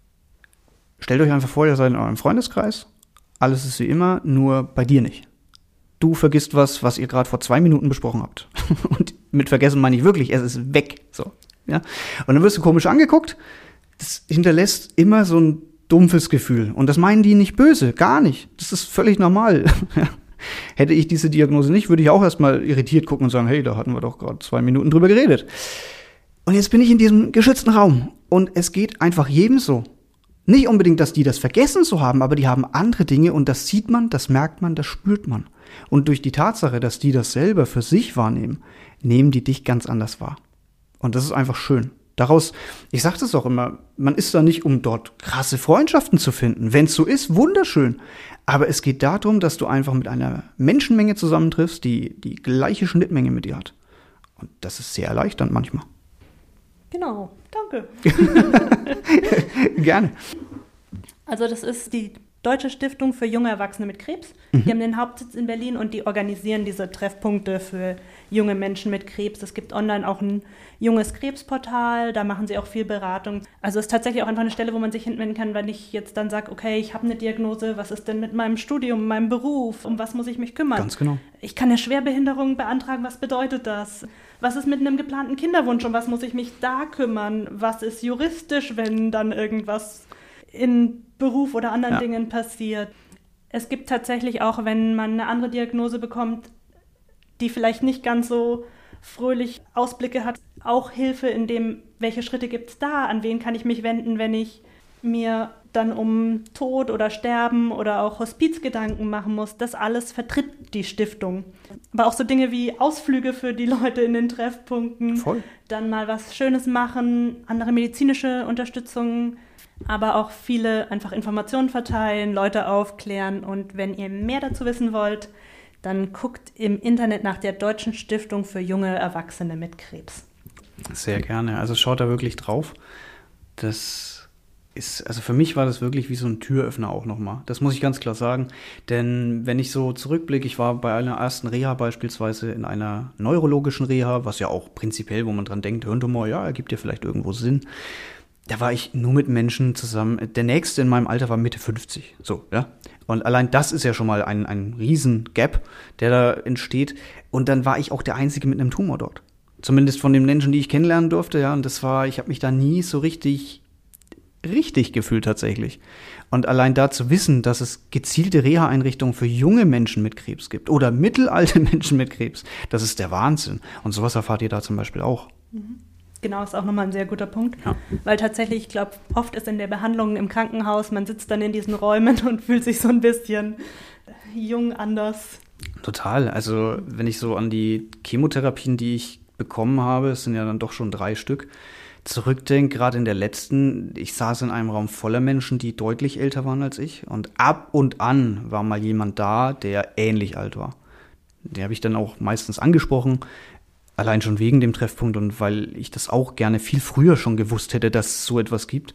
stellt euch einfach vor, ihr seid in eurem Freundeskreis, alles ist wie immer, nur bei dir nicht. Du vergisst was, was ihr gerade vor zwei Minuten besprochen habt. Und mit vergessen meine ich wirklich, es ist weg. So, ja. Und dann wirst du komisch angeguckt. Das hinterlässt immer so ein dumpfes Gefühl. Und das meinen die nicht böse, gar nicht. Das ist völlig normal. Hätte ich diese Diagnose nicht, würde ich auch erstmal irritiert gucken und sagen, hey, da hatten wir doch gerade zwei Minuten drüber geredet. Und jetzt bin ich in diesem geschützten Raum. Und es geht einfach jedem so. Nicht unbedingt, dass die das vergessen zu haben, aber die haben andere Dinge und das sieht man, das merkt man, das spürt man. Und durch die Tatsache, dass die das selber für sich wahrnehmen, nehmen die dich ganz anders wahr. Und das ist einfach schön. Daraus, ich sage das auch immer, man ist da nicht, um dort krasse Freundschaften zu finden. Wenn es so ist, wunderschön. Aber es geht darum, dass du einfach mit einer Menschenmenge zusammentriffst, die die gleiche Schnittmenge mit dir hat. Und das ist sehr erleichternd manchmal. Genau, danke. Gerne. Also das ist die Deutsche Stiftung für junge Erwachsene mit Krebs. Mhm. Die haben den Hauptsitz in Berlin und die organisieren diese Treffpunkte für junge Menschen mit Krebs. Es gibt online auch ein junges Krebsportal, da machen sie auch viel Beratung. Also es ist tatsächlich auch einfach eine Stelle, wo man sich hinwenden kann, wenn ich jetzt dann sage, okay, ich habe eine Diagnose, was ist denn mit meinem Studium, meinem Beruf, um was muss ich mich kümmern? Ganz genau. Ich kann eine Schwerbehinderung beantragen, was bedeutet das? Was ist mit einem geplanten Kinderwunsch, um was muss ich mich da kümmern? Was ist juristisch, wenn dann irgendwas in Beruf oder anderen ja. Dingen passiert? Es gibt tatsächlich auch, wenn man eine andere Diagnose bekommt, die vielleicht nicht ganz so fröhlich Ausblicke hat, auch Hilfe in dem, welche Schritte gibt es da, an wen kann ich mich wenden, wenn ich mir dann um Tod oder Sterben oder auch Hospiz Gedanken machen muss. Das alles vertritt die Stiftung. Aber auch so Dinge wie Ausflüge für die Leute in den Treffpunkten, Voll. Dann mal was Schönes machen, andere medizinische Unterstützung, aber auch viele einfach Informationen verteilen, Leute aufklären. Und wenn ihr mehr dazu wissen wollt, dann guckt im Internet nach der Deutschen Stiftung für junge Erwachsene mit Krebs. Sehr gerne. Also schaut da wirklich drauf. Das ist, also für mich war das wirklich wie so ein Türöffner auch nochmal. Das muss ich ganz klar sagen. Denn wenn ich so zurückblicke, ich war bei einer ersten Reha beispielsweise in einer neurologischen Reha, was ja auch prinzipiell, wo man dran denkt, Hirntumor, ja, ergibt ja vielleicht irgendwo Sinn. Da war ich nur mit Menschen zusammen. Der nächste in meinem Alter war Mitte fünfzig. So, ja. Und allein das ist ja schon mal ein, ein riesen Gap, der da entsteht. Und dann war ich auch der Einzige mit einem Tumor dort. Zumindest von den Menschen, die ich kennenlernen durfte, ja. Und das war, ich habe mich da nie so richtig, richtig gefühlt tatsächlich. Und allein da zu wissen, dass es gezielte Reha-Einrichtungen für junge Menschen mit Krebs gibt oder mittelalte Menschen mit Krebs, das ist der Wahnsinn. Und sowas erfahrt ihr da zum Beispiel auch. Mhm. Genau, ist auch nochmal ein sehr guter Punkt, ja. Weil tatsächlich, ich glaube, oft ist in der Behandlung im Krankenhaus, man sitzt dann in diesen Räumen und fühlt sich so ein bisschen jung anders. Total, also wenn ich so an die Chemotherapien, die ich bekommen habe, es sind ja dann doch schon drei Stück, zurückdenke, gerade in der letzten, ich saß in einem Raum voller Menschen, die deutlich älter waren als ich und ab und an war mal jemand da, der ähnlich alt war. Den habe ich dann auch meistens angesprochen, allein schon wegen dem Treffpunkt und weil ich das auch gerne viel früher schon gewusst hätte, dass es so etwas gibt.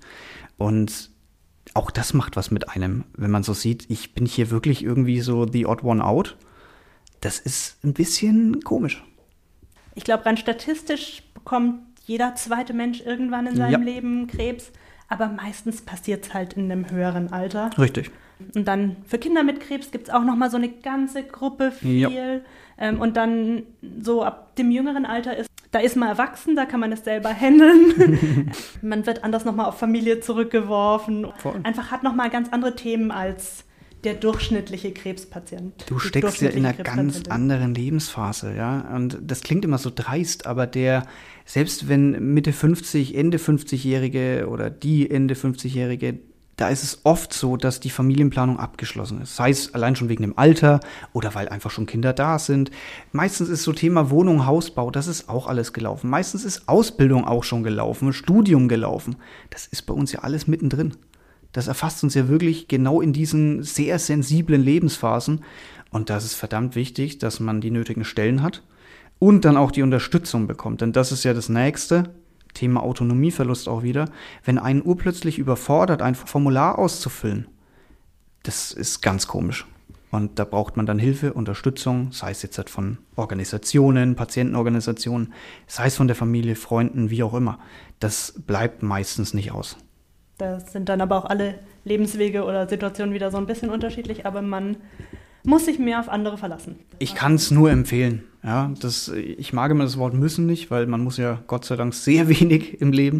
Und auch das macht was mit einem, wenn man so sieht, ich bin hier wirklich irgendwie so the odd one out. Das ist ein bisschen komisch. Ich glaube, rein statistisch bekommt jeder zweite Mensch irgendwann in seinem ja. Leben Krebs, aber meistens passiert es halt in einem höheren Alter. Richtig. Und dann für Kinder mit Krebs gibt es auch noch mal so eine ganze Gruppe viel. Ja. Ähm, und dann so ab dem jüngeren Alter ist, da ist man erwachsen, da kann man es selber handeln. Man wird anders noch mal auf Familie zurückgeworfen. Voll. Einfach hat noch mal ganz andere Themen als der durchschnittliche Krebspatient. Du steckst ja in einer ganz anderen Lebensphase, ja. Und das klingt immer so dreist, aber der, selbst wenn Mitte fünfzig, Ende fünfzigjährige oder die Ende fünfzigjährige, da ist es oft so, dass die Familienplanung abgeschlossen ist. Sei es allein schon wegen dem Alter oder weil einfach schon Kinder da sind. Meistens ist so Thema Wohnung, Hausbau, das ist auch alles gelaufen. Meistens ist Ausbildung auch schon gelaufen, Studium gelaufen. Das ist bei uns ja alles mittendrin. Das erfasst uns ja wirklich genau in diesen sehr sensiblen Lebensphasen. Und das ist verdammt wichtig, dass man die nötigen Stellen hat und dann auch die Unterstützung bekommt. Denn das ist ja das Nächste. Thema Autonomieverlust auch wieder, wenn einen urplötzlich überfordert, ein Formular auszufüllen, das ist ganz komisch. Und da braucht man dann Hilfe, Unterstützung, sei es jetzt halt von Organisationen, Patientenorganisationen, sei es von der Familie, Freunden, wie auch immer. Das bleibt meistens nicht aus. Da sind dann aber auch alle Lebenswege oder Situationen wieder so ein bisschen unterschiedlich, aber man muss sich mehr auf andere verlassen. Ich kann es nur empfehlen. Ja, das, ich mag immer das Wort müssen nicht, weil man muss ja Gott sei Dank sehr wenig im Leben.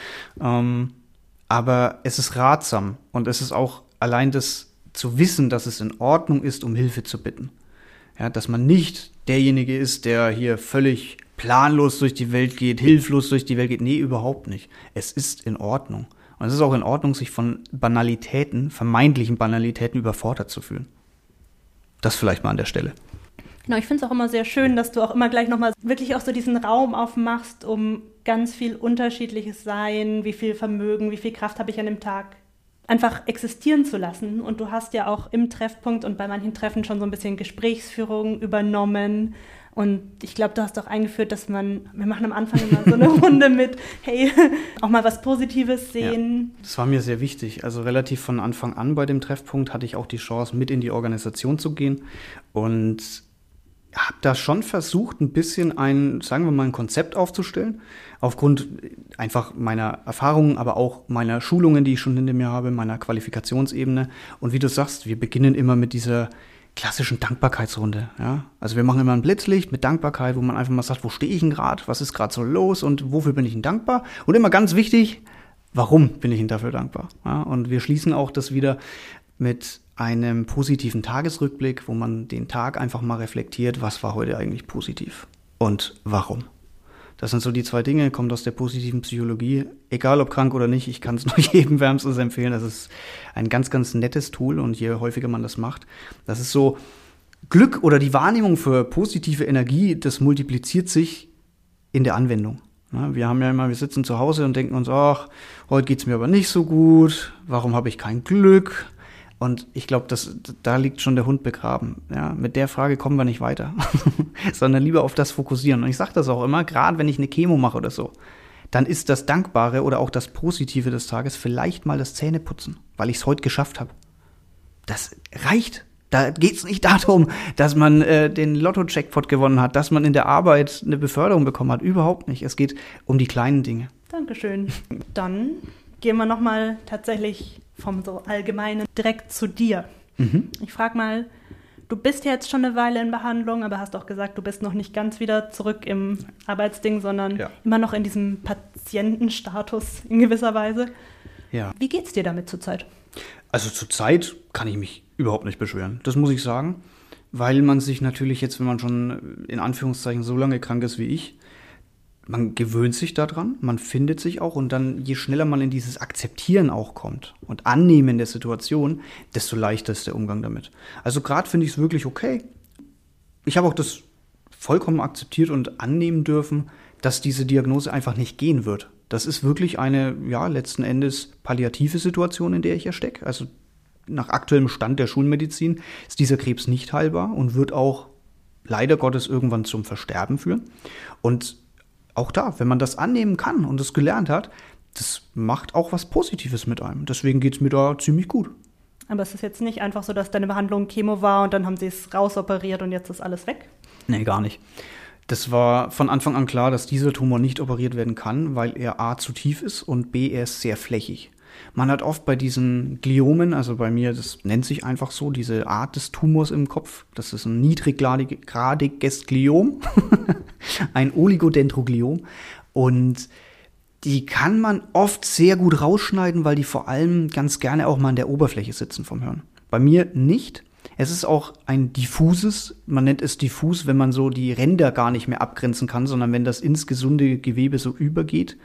Ähm, aber es ist ratsam und es ist auch allein das zu wissen, dass es in Ordnung ist, um Hilfe zu bitten. Ja, dass man nicht derjenige ist, der hier völlig planlos durch die Welt geht, hilflos durch die Welt geht. Nee, überhaupt nicht. Es ist in Ordnung. Und es ist auch in Ordnung, sich von Banalitäten, vermeintlichen Banalitäten überfordert zu fühlen. Das vielleicht mal an der Stelle. Genau, ich finde es auch immer sehr schön, dass du auch immer gleich nochmal wirklich auch so diesen Raum aufmachst, um ganz viel unterschiedliches Sein, wie viel Vermögen, wie viel Kraft habe ich an dem Tag, einfach existieren zu lassen. Und du hast ja auch im Treffpunkt und bei manchen Treffen schon so ein bisschen Gesprächsführung übernommen. Und ich glaube, du hast auch eingeführt, dass man, wir machen am Anfang immer so eine Runde mit, hey, auch mal was Positives sehen. Ja, das war mir sehr wichtig. Also relativ von Anfang an bei dem Treffpunkt hatte ich auch die Chance, mit in die Organisation zu gehen. Und habe da schon versucht, ein bisschen ein, sagen wir mal, ein Konzept aufzustellen. Aufgrund einfach meiner Erfahrungen, aber auch meiner Schulungen, die ich schon hinter mir habe, meiner Qualifikationsebene. Und wie du sagst, wir beginnen immer mit dieser klassischen Dankbarkeitsrunde. Ja? Also wir machen immer ein Blitzlicht mit Dankbarkeit, wo man einfach mal sagt, wo stehe ich denn gerade, was ist gerade so los und wofür bin ich denn dankbar? Und immer ganz wichtig, warum bin ich denn dafür dankbar? Ja? Und wir schließen auch das wieder mit einem positiven Tagesrückblick, wo man den Tag einfach mal reflektiert, was war heute eigentlich positiv und warum. Das sind so die zwei Dinge, kommt aus der positiven Psychologie. Egal ob krank oder nicht, ich kann es nur jedem wärmstens empfehlen. Das ist ein ganz, ganz nettes Tool und je häufiger man das macht, das ist so Glück oder die Wahrnehmung für positive Energie, das multipliziert sich in der Anwendung. Ja, wir haben ja immer, wir sitzen zu Hause und denken uns, ach, heute geht's mir aber nicht so gut, warum habe ich kein Glück? Und ich glaube, da liegt schon der Hund begraben. Ja, mit der Frage kommen wir nicht weiter, sondern lieber auf das fokussieren. Und ich sage das auch immer, gerade wenn ich eine Chemo mache oder so, dann ist das Dankbare oder auch das Positive des Tages vielleicht mal das Zähneputzen, weil ich es heute geschafft habe. Das reicht. Da geht es nicht darum, dass man äh, den Lotto-Jackpot gewonnen hat, dass man in der Arbeit eine Beförderung bekommen hat. Überhaupt nicht. Es geht um die kleinen Dinge. Dankeschön. Dann gehen wir nochmal tatsächlich vom so Allgemeinen direkt zu dir. Mhm. Ich frage mal, du bist jetzt schon eine Weile in Behandlung, aber hast auch gesagt, du bist noch nicht ganz wieder zurück im Arbeitsding, sondern ja. immer noch in diesem Patientenstatus in gewisser Weise. Ja. Wie geht's dir damit zurzeit? Also zurzeit kann ich mich überhaupt nicht beschweren, das muss ich sagen, weil man sich natürlich jetzt, wenn man schon in Anführungszeichen so lange krank ist wie ich, man gewöhnt sich daran, man findet sich auch und dann, je schneller man in dieses Akzeptieren auch kommt und Annehmen der Situation, desto leichter ist der Umgang damit. Also gerade finde ich es wirklich okay. Ich habe auch das vollkommen akzeptiert und annehmen dürfen, dass diese Diagnose einfach nicht gehen wird. Das ist wirklich eine, ja, letzten Endes palliative Situation, in der ich ja stecke. Also nach aktuellem Stand der Schulmedizin ist dieser Krebs nicht heilbar und wird auch leider Gottes irgendwann zum Versterben führen. Und auch da, wenn man das annehmen kann und es gelernt hat, das macht auch was Positives mit einem. Deswegen geht es mir da ziemlich gut. Aber es ist jetzt nicht einfach so, dass deine Behandlung Chemo war und dann haben sie es rausoperiert und jetzt ist alles weg? Nee, gar nicht. Das war von Anfang an klar, dass dieser Tumor nicht operiert werden kann, weil er A zu tief ist und B, er ist sehr flächig. Man hat oft bei diesen Gliomen, also bei mir, das nennt sich einfach so, diese Art des Tumors im Kopf, das ist ein niedriggradiges Gliom, ein Oligodendrogliom, und die kann man oft sehr gut rausschneiden, weil die vor allem ganz gerne auch mal an der Oberfläche sitzen vom Hirn. Bei mir nicht. Es ist auch ein diffuses, man nennt es diffus, wenn man so die Ränder gar nicht mehr abgrenzen kann, sondern wenn das ins gesunde Gewebe so übergeht.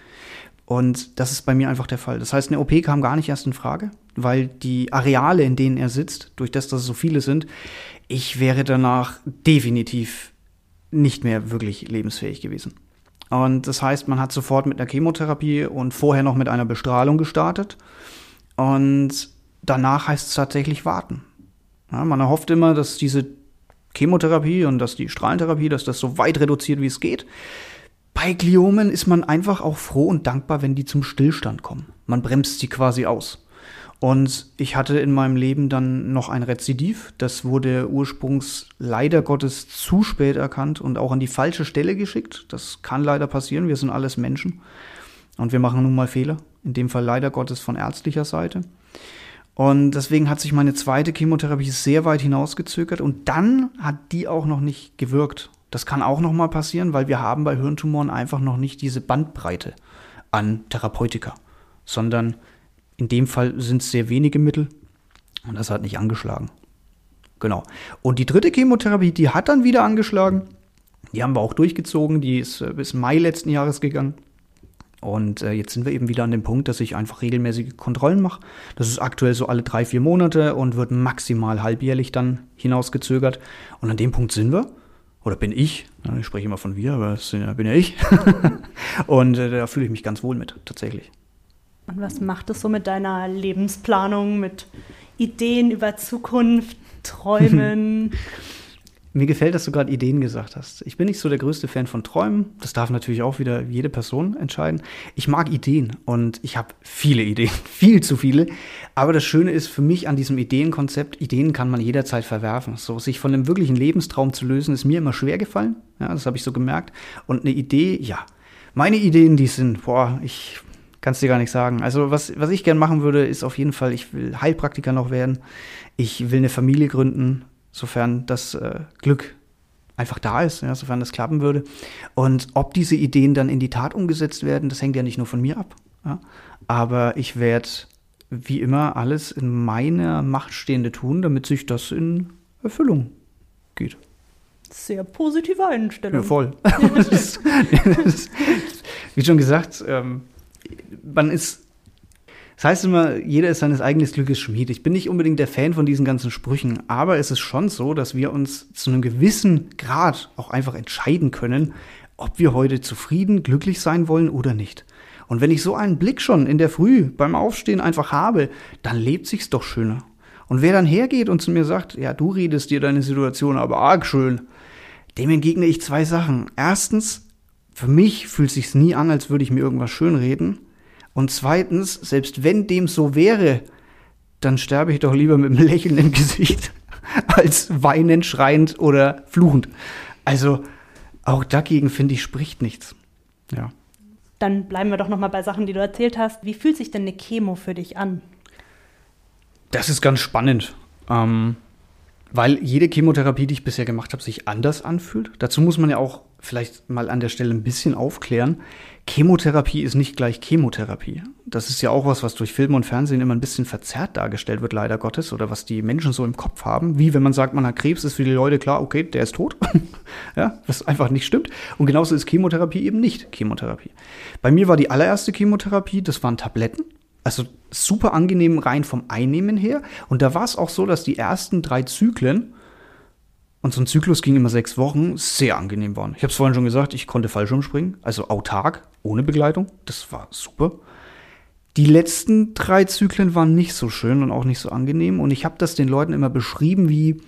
Und das ist bei mir einfach der Fall. Das heißt, eine O P kam gar nicht erst in Frage, weil die Areale, in denen er sitzt, durch das, dass es so viele sind, ich wäre danach definitiv nicht mehr wirklich lebensfähig gewesen. Und das heißt, man hat sofort mit einer Chemotherapie und vorher noch mit einer Bestrahlung gestartet. Und danach heißt es tatsächlich warten. Ja, man erhofft immer, dass diese Chemotherapie und dass die Strahlentherapie, dass das so weit reduziert, wie es geht. Bei Gliomen ist man einfach auch froh und dankbar, wenn die zum Stillstand kommen. Man bremst sie quasi aus. Und ich hatte in meinem Leben dann noch ein Rezidiv. Das wurde ursprünglich leider Gottes zu spät erkannt und auch an die falsche Stelle geschickt. Das kann leider passieren. Wir sind alles Menschen. Und wir machen nun mal Fehler. In dem Fall leider Gottes von ärztlicher Seite. Und deswegen hat sich meine zweite Chemotherapie sehr weit hinausgezögert. Und dann hat die auch noch nicht gewirkt. Das kann auch noch mal passieren, weil wir haben bei Hirntumoren einfach noch nicht diese Bandbreite an Therapeutika, sondern in dem Fall sind es sehr wenige Mittel und das hat nicht angeschlagen. Genau. Und die dritte Chemotherapie, die hat dann wieder angeschlagen. Die haben wir auch durchgezogen, die ist bis Mai letzten Jahres gegangen. Und äh, jetzt sind wir eben wieder an dem Punkt, dass ich einfach regelmäßige Kontrollen mache. Das ist aktuell so alle drei, vier Monate und wird maximal halbjährlich dann hinausgezögert. Und an dem Punkt sind wir. Oder bin ich, ich spreche immer von wir, aber das bin ja ich. Und äh, da fühle ich mich ganz wohl mit, tatsächlich. Und was macht es so mit deiner Lebensplanung, mit Ideen über Zukunft, Träumen? Mir gefällt, dass du gerade Ideen gesagt hast. Ich bin nicht so der größte Fan von Träumen. Das darf natürlich auch wieder jede Person entscheiden. Ich mag Ideen und ich habe viele Ideen, viel zu viele. Aber das Schöne ist für mich an diesem Ideenkonzept, Ideen kann man jederzeit verwerfen. So, sich von einem wirklichen Lebenstraum zu lösen, ist mir immer schwer gefallen. Ja, das habe ich so gemerkt. Und eine Idee, ja, meine Ideen, die sind, boah, ich kann es dir gar nicht sagen. Also was, was ich gerne machen würde, ist auf jeden Fall, ich will Heilpraktiker noch werden. Ich will eine Familie gründen, sofern das äh, Glück einfach da ist, ja, sofern das klappen würde. Und ob diese Ideen dann in die Tat umgesetzt werden, das hängt ja nicht nur von mir ab. Ja. Aber ich werde wie immer alles in meiner Macht Stehende tun, damit sich das in Erfüllung geht. Sehr positive Einstellung. Ja, voll. das ist, das ist, wie schon gesagt, ähm, man ist, das heißt immer, jeder ist seines eigenen Glückes Schmied. Ich bin nicht unbedingt der Fan von diesen ganzen Sprüchen, aber es ist schon so, dass wir uns zu einem gewissen Grad auch einfach entscheiden können, ob wir heute zufrieden, glücklich sein wollen oder nicht. Und wenn ich so einen Blick schon in der Früh beim Aufstehen einfach habe, dann lebt sich's doch schöner. Und wer dann hergeht und zu mir sagt, ja, du redest dir deine Situation aber arg schön, dem entgegne ich zwei Sachen. Erstens, für mich fühlt sich's nie an, als würde ich mir irgendwas schönreden. Und zweitens, selbst wenn dem so wäre, dann sterbe ich doch lieber mit einem Lächeln im Gesicht, als weinend, schreiend oder fluchend. Also auch dagegen, finde ich, spricht nichts. Ja. Dann bleiben wir doch noch mal bei Sachen, die du erzählt hast. Wie fühlt sich denn eine Chemo für dich an? Das ist ganz spannend, ähm, weil jede Chemotherapie, die ich bisher gemacht habe, sich anders anfühlt. Dazu muss man ja auch vielleicht mal an der Stelle ein bisschen aufklären. Chemotherapie ist nicht gleich Chemotherapie. Das ist ja auch was, was durch Film und Fernsehen immer ein bisschen verzerrt dargestellt wird, leider Gottes, oder was die Menschen so im Kopf haben. Wie wenn man sagt, man hat Krebs, ist für die Leute klar, okay, der ist tot. Ja, was einfach nicht stimmt. Und genauso ist Chemotherapie eben nicht Chemotherapie. Bei mir war die allererste Chemotherapie, das waren Tabletten. Also super angenehm rein vom Einnehmen her. Und da war es auch so, dass die ersten drei Zyklen, und so ein Zyklus ging immer sechs Wochen, sehr angenehm waren. Ich habe es vorhin schon gesagt, ich konnte Fallschirmspringen, also autark, ohne Begleitung. Das war super. Die letzten drei Zyklen waren nicht so schön und auch nicht so angenehm. Und ich habe das den Leuten immer beschrieben wie,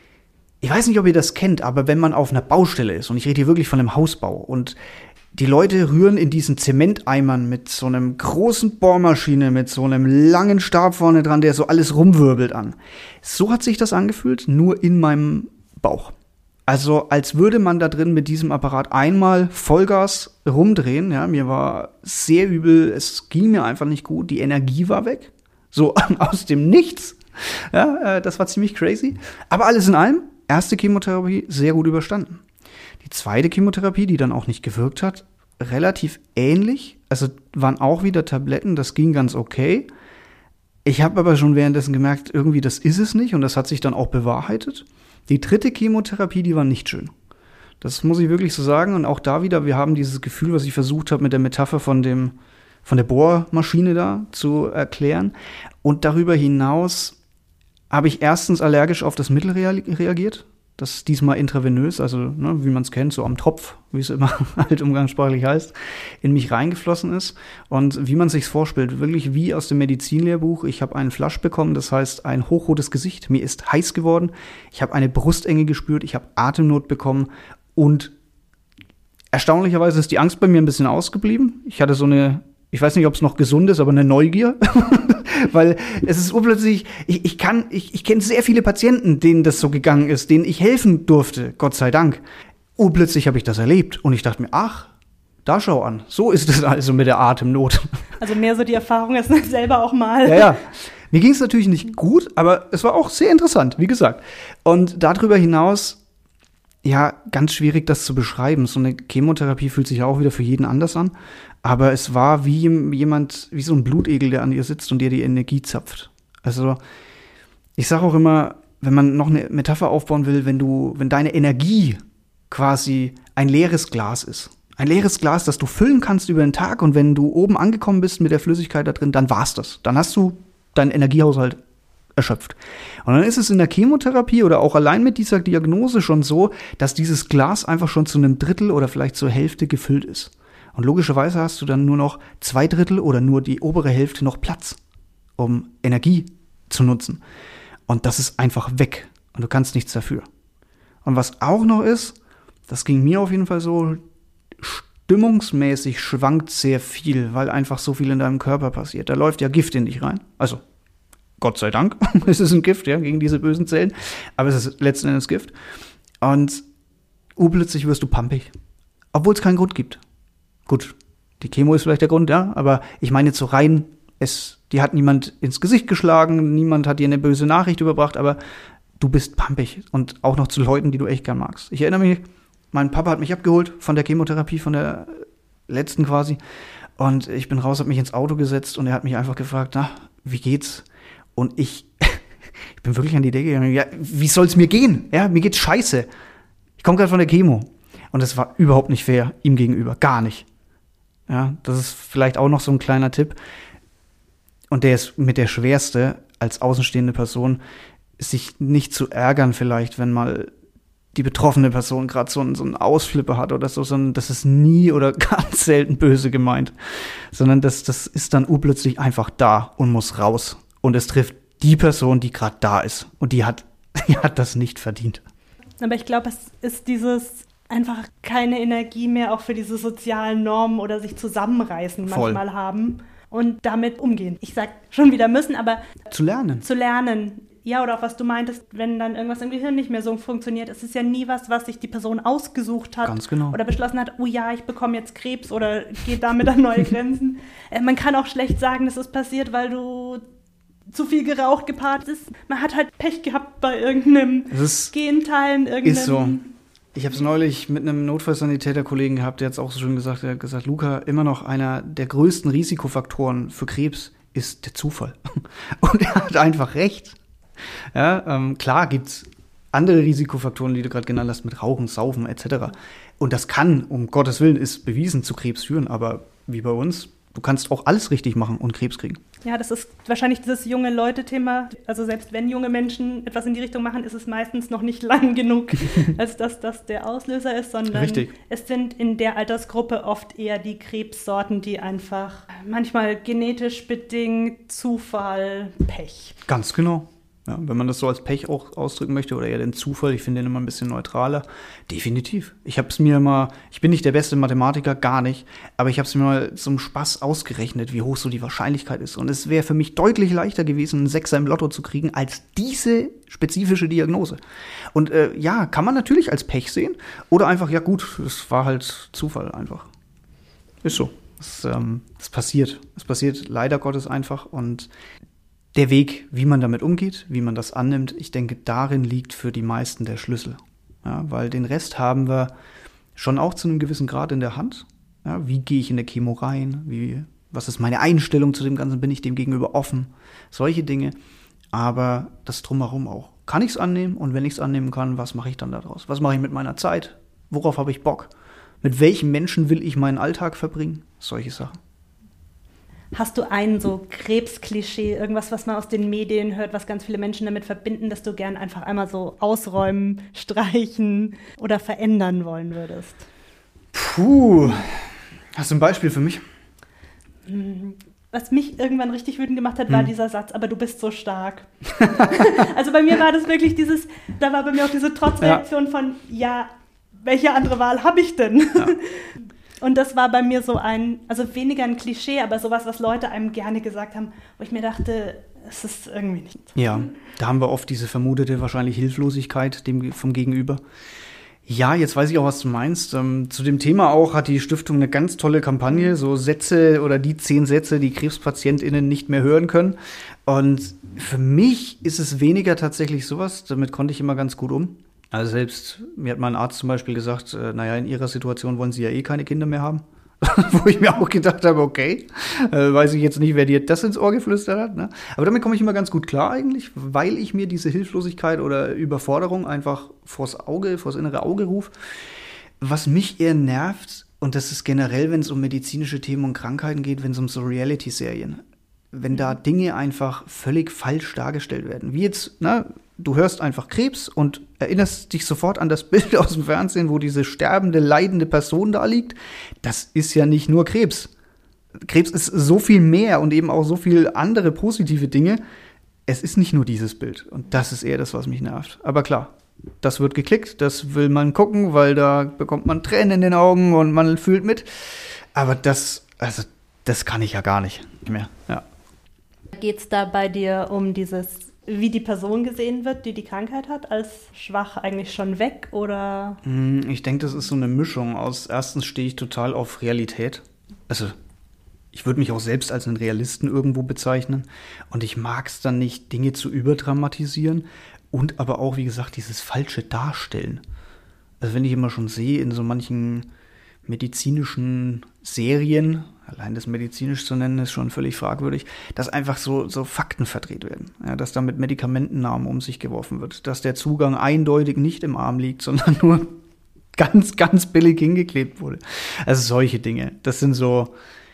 ich weiß nicht, ob ihr das kennt, aber wenn man auf einer Baustelle ist, und ich rede hier wirklich von einem Hausbau, und die Leute rühren in diesen Zementeimern mit so einem großen Bohrmaschine, mit so einem langen Stab vorne dran, der so alles rumwirbelt an. So hat sich das angefühlt, nur in meinem Bauch. Also als würde man da drin mit diesem Apparat einmal Vollgas rumdrehen. Ja, mir war sehr übel, es ging mir einfach nicht gut, die Energie war weg. So aus dem Nichts. Ja, das war ziemlich crazy. Aber alles in allem, erste Chemotherapie sehr gut überstanden. Die zweite Chemotherapie, die dann auch nicht gewirkt hat, relativ ähnlich. Also waren auch wieder Tabletten, das ging ganz okay. Ich habe aber schon währenddessen gemerkt, irgendwie das ist es nicht, und das hat sich dann auch bewahrheitet. Die dritte Chemotherapie, die war nicht schön. Das muss ich wirklich so sagen. Und auch da wieder, wir haben dieses Gefühl, was ich versucht habe, mit der Metapher von dem, von der Bohrmaschine da zu erklären. Und darüber hinaus habe ich erstens allergisch auf das Mittel reagiert. Das diesmal intravenös, also ne, wie man es kennt, so am Tropf, wie es immer halt umgangssprachlich heißt, in mich reingeflossen ist. Und wie man sich's vorstellt, wirklich wie aus dem Medizinlehrbuch. Ich habe einen Flash bekommen, das heißt ein hochrotes Gesicht. Mir ist heiß geworden. Ich habe eine Brustenge gespürt. Ich habe Atemnot bekommen. Und erstaunlicherweise ist die Angst bei mir ein bisschen ausgeblieben. Ich hatte so eine, ich weiß nicht, ob es noch gesund ist, aber eine Neugier. Weil es ist urplötzlich, ich, ich kann, ich, ich kenne sehr viele Patienten, denen das so gegangen ist, denen ich helfen durfte, Gott sei Dank. Urplötzlich habe ich das erlebt und ich dachte mir, ach, da schau an, so ist es also mit der Atemnot. Also mehr so die Erfahrung ist selber auch mal. Ja, ja. Mir ging es natürlich nicht gut, aber es war auch sehr interessant, wie gesagt. Und darüber hinaus, ja, ganz schwierig, das zu beschreiben. So eine Chemotherapie fühlt sich auch wieder für jeden anders an. Aber es war wie jemand, wie so ein Blutegel, der an ihr sitzt und dir die Energie zapft. Also, ich sage auch immer, wenn man noch eine Metapher aufbauen will, wenn du, wenn deine Energie quasi ein leeres Glas ist. Ein leeres Glas, das du füllen kannst über den Tag, und wenn du oben angekommen bist mit der Flüssigkeit da drin, dann war's das. Dann hast du deinen Energiehaushalt erschöpft. Und dann ist es in der Chemotherapie oder auch allein mit dieser Diagnose schon so, dass dieses Glas einfach schon zu einem Drittel oder vielleicht zur Hälfte gefüllt ist. Und logischerweise hast du dann nur noch zwei Drittel oder nur die obere Hälfte noch Platz, um Energie zu nutzen. Und das ist einfach weg. Und du kannst nichts dafür. Und was auch noch ist, das ging mir auf jeden Fall so, stimmungsmäßig schwankt sehr viel, weil einfach so viel in deinem Körper passiert. Da läuft ja Gift in dich rein. Also, Gott sei Dank, es ist ein Gift, ja, gegen diese bösen Zellen. Aber es ist letzten Endes Gift. Und urplötzlich wirst du pampig. Obwohl es keinen Grund gibt. Gut, die Chemo ist vielleicht der Grund, ja. Aber ich meine jetzt so rein, es, die hat niemand ins Gesicht geschlagen, niemand hat dir eine böse Nachricht überbracht, aber du bist pampig. Und auch noch zu Leuten, die du echt gern magst. Ich erinnere mich, mein Papa hat mich abgeholt von der Chemotherapie, von der letzten quasi. Und ich bin raus, habe mich ins Auto gesetzt und er hat mich einfach gefragt, na, wie geht's? Und ich, ich bin wirklich an die Decke gegangen, ja, wie soll's mir gehen? Ja, mir geht's scheiße. Ich komme gerade von der Chemo. Und das war überhaupt nicht fair ihm gegenüber, gar nicht. Ja, das ist vielleicht auch noch so ein kleiner Tipp. Und der ist mit der schwerste, als außenstehende Person, sich nicht zu ärgern vielleicht, wenn mal die betroffene Person gerade so, so einen Ausflipper hat oder so, sondern das ist nie oder ganz selten böse gemeint, sondern das, das ist dann urplötzlich einfach da und muss raus. Und es trifft die Person, die gerade da ist. Und die hat, die hat das nicht verdient. Aber ich glaube, es ist dieses einfach keine Energie mehr auch für diese sozialen Normen oder sich zusammenreißen Voll. manchmal haben und damit umgehen. Ich sag schon wieder müssen, aber zu lernen. Zu lernen. Ja, oder auch was du meintest, wenn dann irgendwas im Gehirn nicht mehr so funktioniert. Es ist ja nie was, was sich die Person ausgesucht hat. Ganz genau. Oder beschlossen hat, oh ja, ich bekomme jetzt Krebs oder geht damit an neue Grenzen. äh, man kann auch schlecht sagen, das ist passiert, weil du zu viel geraucht, gepaart ist. Man hat halt Pech gehabt bei irgendeinem Genteilen, irgendeinem... Ist so. Ich habe es neulich mit einem Notfallsanitäter-Kollegen gehabt, der hat es auch so schön gesagt, der hat gesagt, Luca, immer noch einer der größten Risikofaktoren für Krebs ist der Zufall. Und er hat einfach recht. Ja, ähm, klar gibt's andere Risikofaktoren, die du gerade genannt hast, mit Rauchen, Saufen et cetera. Und das kann, um Gottes Willen, ist bewiesen, zu Krebs führen. Aber wie bei uns, du kannst auch alles richtig machen und Krebs kriegen. Ja, das ist wahrscheinlich dieses junge Leute-Thema. Also selbst wenn junge Menschen etwas in die Richtung machen, ist es meistens noch nicht lang genug, als dass das der Auslöser ist, sondern Richtig. Es sind in der Altersgruppe oft eher die Krebssorten, die einfach manchmal genetisch bedingt, Zufall, Pech. Ganz genau. Ja, wenn man das so als Pech auch ausdrücken möchte oder eher den Zufall, ich finde den immer ein bisschen neutraler. Definitiv. Ich habe es mir mal, ich bin nicht der beste Mathematiker, gar nicht, aber ich habe es mir mal zum Spaß ausgerechnet, wie hoch so die Wahrscheinlichkeit ist. Und es wäre für mich deutlich leichter gewesen, einen Sechser im Lotto zu kriegen, als diese spezifische Diagnose. Und äh, ja, kann man natürlich als Pech sehen oder einfach, ja gut, es war halt Zufall einfach. Ist so. Es ähm, passiert. Es passiert leider Gottes einfach und der Weg, wie man damit umgeht, wie man das annimmt, ich denke, darin liegt für die meisten der Schlüssel. Ja, weil den Rest haben wir schon auch zu einem gewissen Grad in der Hand. Ja, wie gehe ich in der Chemo rein? Wie, was ist meine Einstellung zu dem Ganzen? Bin ich dem gegenüber offen? Solche Dinge. Aber das Drumherum auch. Kann ich es annehmen? Und wenn ich es annehmen kann, was mache ich dann daraus? Was mache ich mit meiner Zeit? Worauf habe ich Bock? Mit welchen Menschen will ich meinen Alltag verbringen? Solche Sachen. Hast du ein so Krebsklischee, irgendwas, was man aus den Medien hört, was ganz viele Menschen damit verbinden, dass du gern einfach einmal so ausräumen, streichen oder verändern wollen würdest? Puh, hast du ein Beispiel für mich? Was mich irgendwann richtig wütend gemacht hat, war hm. dieser Satz, aber du bist so stark. Also bei mir war das wirklich dieses, da war bei mir auch diese Trotzreaktion ja. von, ja, welche andere Wahl habe ich denn? Ja. Und das war bei mir so ein, also weniger ein Klischee, aber sowas, was Leute einem gerne gesagt haben, wo ich mir dachte, es ist irgendwie nicht. Ja, da haben wir oft diese vermutete wahrscheinlich Hilflosigkeit dem, vom Gegenüber. Ja, jetzt weiß ich auch, was du meinst. Ähm, zu dem Thema auch hat die Stiftung eine ganz tolle Kampagne, so Sätze oder die zehn Sätze, die KrebspatientInnen nicht mehr hören können. Und für mich ist es weniger tatsächlich sowas, damit konnte ich immer ganz gut um. Also selbst, mir hat mein Arzt zum Beispiel gesagt, äh, naja, in ihrer Situation wollen sie ja eh keine Kinder mehr haben. Wo ich mir auch gedacht habe, okay, äh, weiß ich jetzt nicht, wer dir das ins Ohr geflüstert hat. Ne? Aber damit komme ich immer ganz gut klar eigentlich, weil ich mir diese Hilflosigkeit oder Überforderung einfach vors Auge, vors innere Auge rufe. Was mich eher nervt, und das ist generell, wenn es um medizinische Themen und Krankheiten geht, wenn es um so Reality-Serien, wenn da Dinge einfach völlig falsch dargestellt werden. Wie jetzt, ne, du hörst einfach Krebs und erinnerst dich sofort an das Bild aus dem Fernsehen, wo diese sterbende, leidende Person da liegt. Das ist ja nicht nur Krebs. Krebs ist so viel mehr und eben auch so viel andere positive Dinge. Es ist nicht nur dieses Bild. Und das ist eher das, was mich nervt. Aber klar, das wird geklickt, das will man gucken, weil da bekommt man Tränen in den Augen und man fühlt mit. Aber das, also, das kann ich ja gar nicht mehr. Ja. Geht es da bei dir um dieses, wie die Person gesehen wird, die die Krankheit hat, als schwach eigentlich schon weg, oder? Ich denke, das ist so eine Mischung aus, erstens stehe ich total auf Realität. Also, ich würde mich auch selbst als einen Realisten irgendwo bezeichnen. Und ich mag es dann nicht, Dinge zu überdramatisieren und aber auch, wie gesagt, dieses falsche Darstellen. Also wenn ich immer schon sehe, in so manchen medizinischen Serien, allein das medizinisch zu nennen, ist schon völlig fragwürdig, dass einfach so, so Fakten verdreht werden. Ja, dass da mit Medikamentennamen um sich geworfen wird. Dass der Zugang eindeutig nicht im Arm liegt, sondern nur ganz, ganz billig hingeklebt wurde. Also solche Dinge. Das sind so,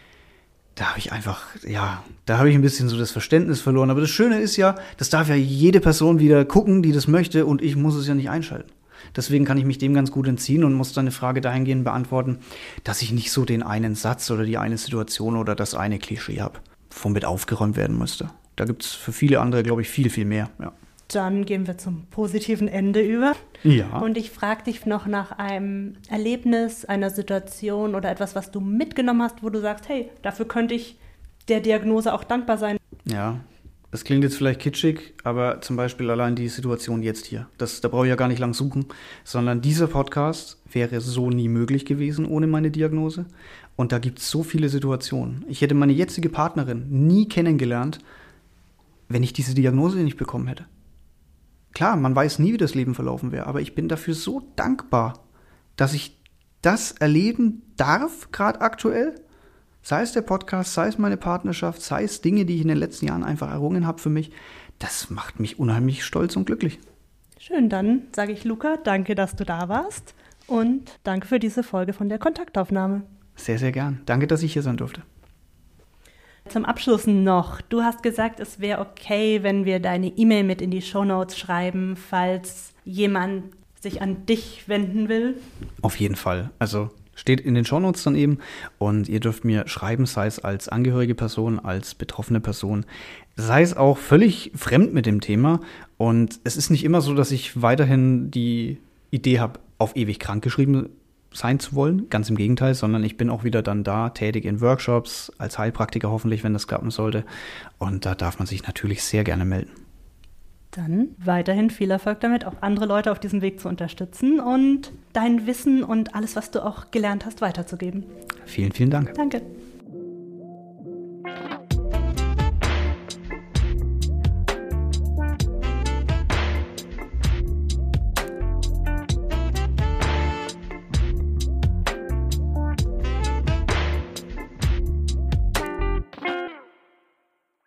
da habe ich einfach, ja, da habe ich ein bisschen so das Verständnis verloren. Aber das Schöne ist ja, das darf ja jede Person wieder gucken, die das möchte, und ich muss es ja nicht einschalten. Deswegen kann ich mich dem ganz gut entziehen und muss dann eine Frage dahingehend beantworten, dass ich nicht so den einen Satz oder die eine Situation oder das eine Klischee habe, womit aufgeräumt werden müsste. Da gibt es für viele andere, glaube ich, viel, viel mehr. Ja. Dann gehen wir zum positiven Ende über. Ja. Und ich frage dich noch nach einem Erlebnis, einer Situation oder etwas, was du mitgenommen hast, wo du sagst, hey, dafür könnte ich der Diagnose auch dankbar sein. Ja. Das klingt jetzt vielleicht kitschig, aber zum Beispiel allein die Situation jetzt hier. Das, da brauche ich ja gar nicht lang suchen, sondern dieser Podcast wäre so nie möglich gewesen ohne meine Diagnose. Und da gibt es so viele Situationen. Ich hätte meine jetzige Partnerin nie kennengelernt, wenn ich diese Diagnose nicht bekommen hätte. Klar, man weiß nie, wie das Leben verlaufen wäre, aber ich bin dafür so dankbar, dass ich das erleben darf, gerade aktuell. Sei es der Podcast, sei es meine Partnerschaft, sei es Dinge, die ich in den letzten Jahren einfach errungen habe für mich. Das macht mich unheimlich stolz und glücklich. Schön, dann sage ich Luca, danke, dass du da warst, und danke für diese Folge von der Kontaktaufnahme. Sehr, sehr gern. Danke, dass ich hier sein durfte. Zum Abschluss noch, du hast gesagt, es wäre okay, wenn wir deine E-Mail mit in die Shownotes schreiben, falls jemand sich an dich wenden will. Auf jeden Fall. Also steht in den Shownotes dann eben, und ihr dürft mir schreiben, sei es als angehörige Person, als betroffene Person, sei es auch völlig fremd mit dem Thema. Und es ist nicht immer so, dass ich weiterhin die Idee habe, auf ewig krankgeschrieben sein zu wollen. Ganz im Gegenteil, sondern ich bin auch wieder dann da, tätig in Workshops, als Heilpraktiker hoffentlich, wenn das klappen sollte. Und da darf man sich natürlich sehr gerne melden. Dann weiterhin viel Erfolg damit, auch andere Leute auf diesem Weg zu unterstützen und dein Wissen und alles, was du auch gelernt hast, weiterzugeben. Vielen, vielen Dank. Danke.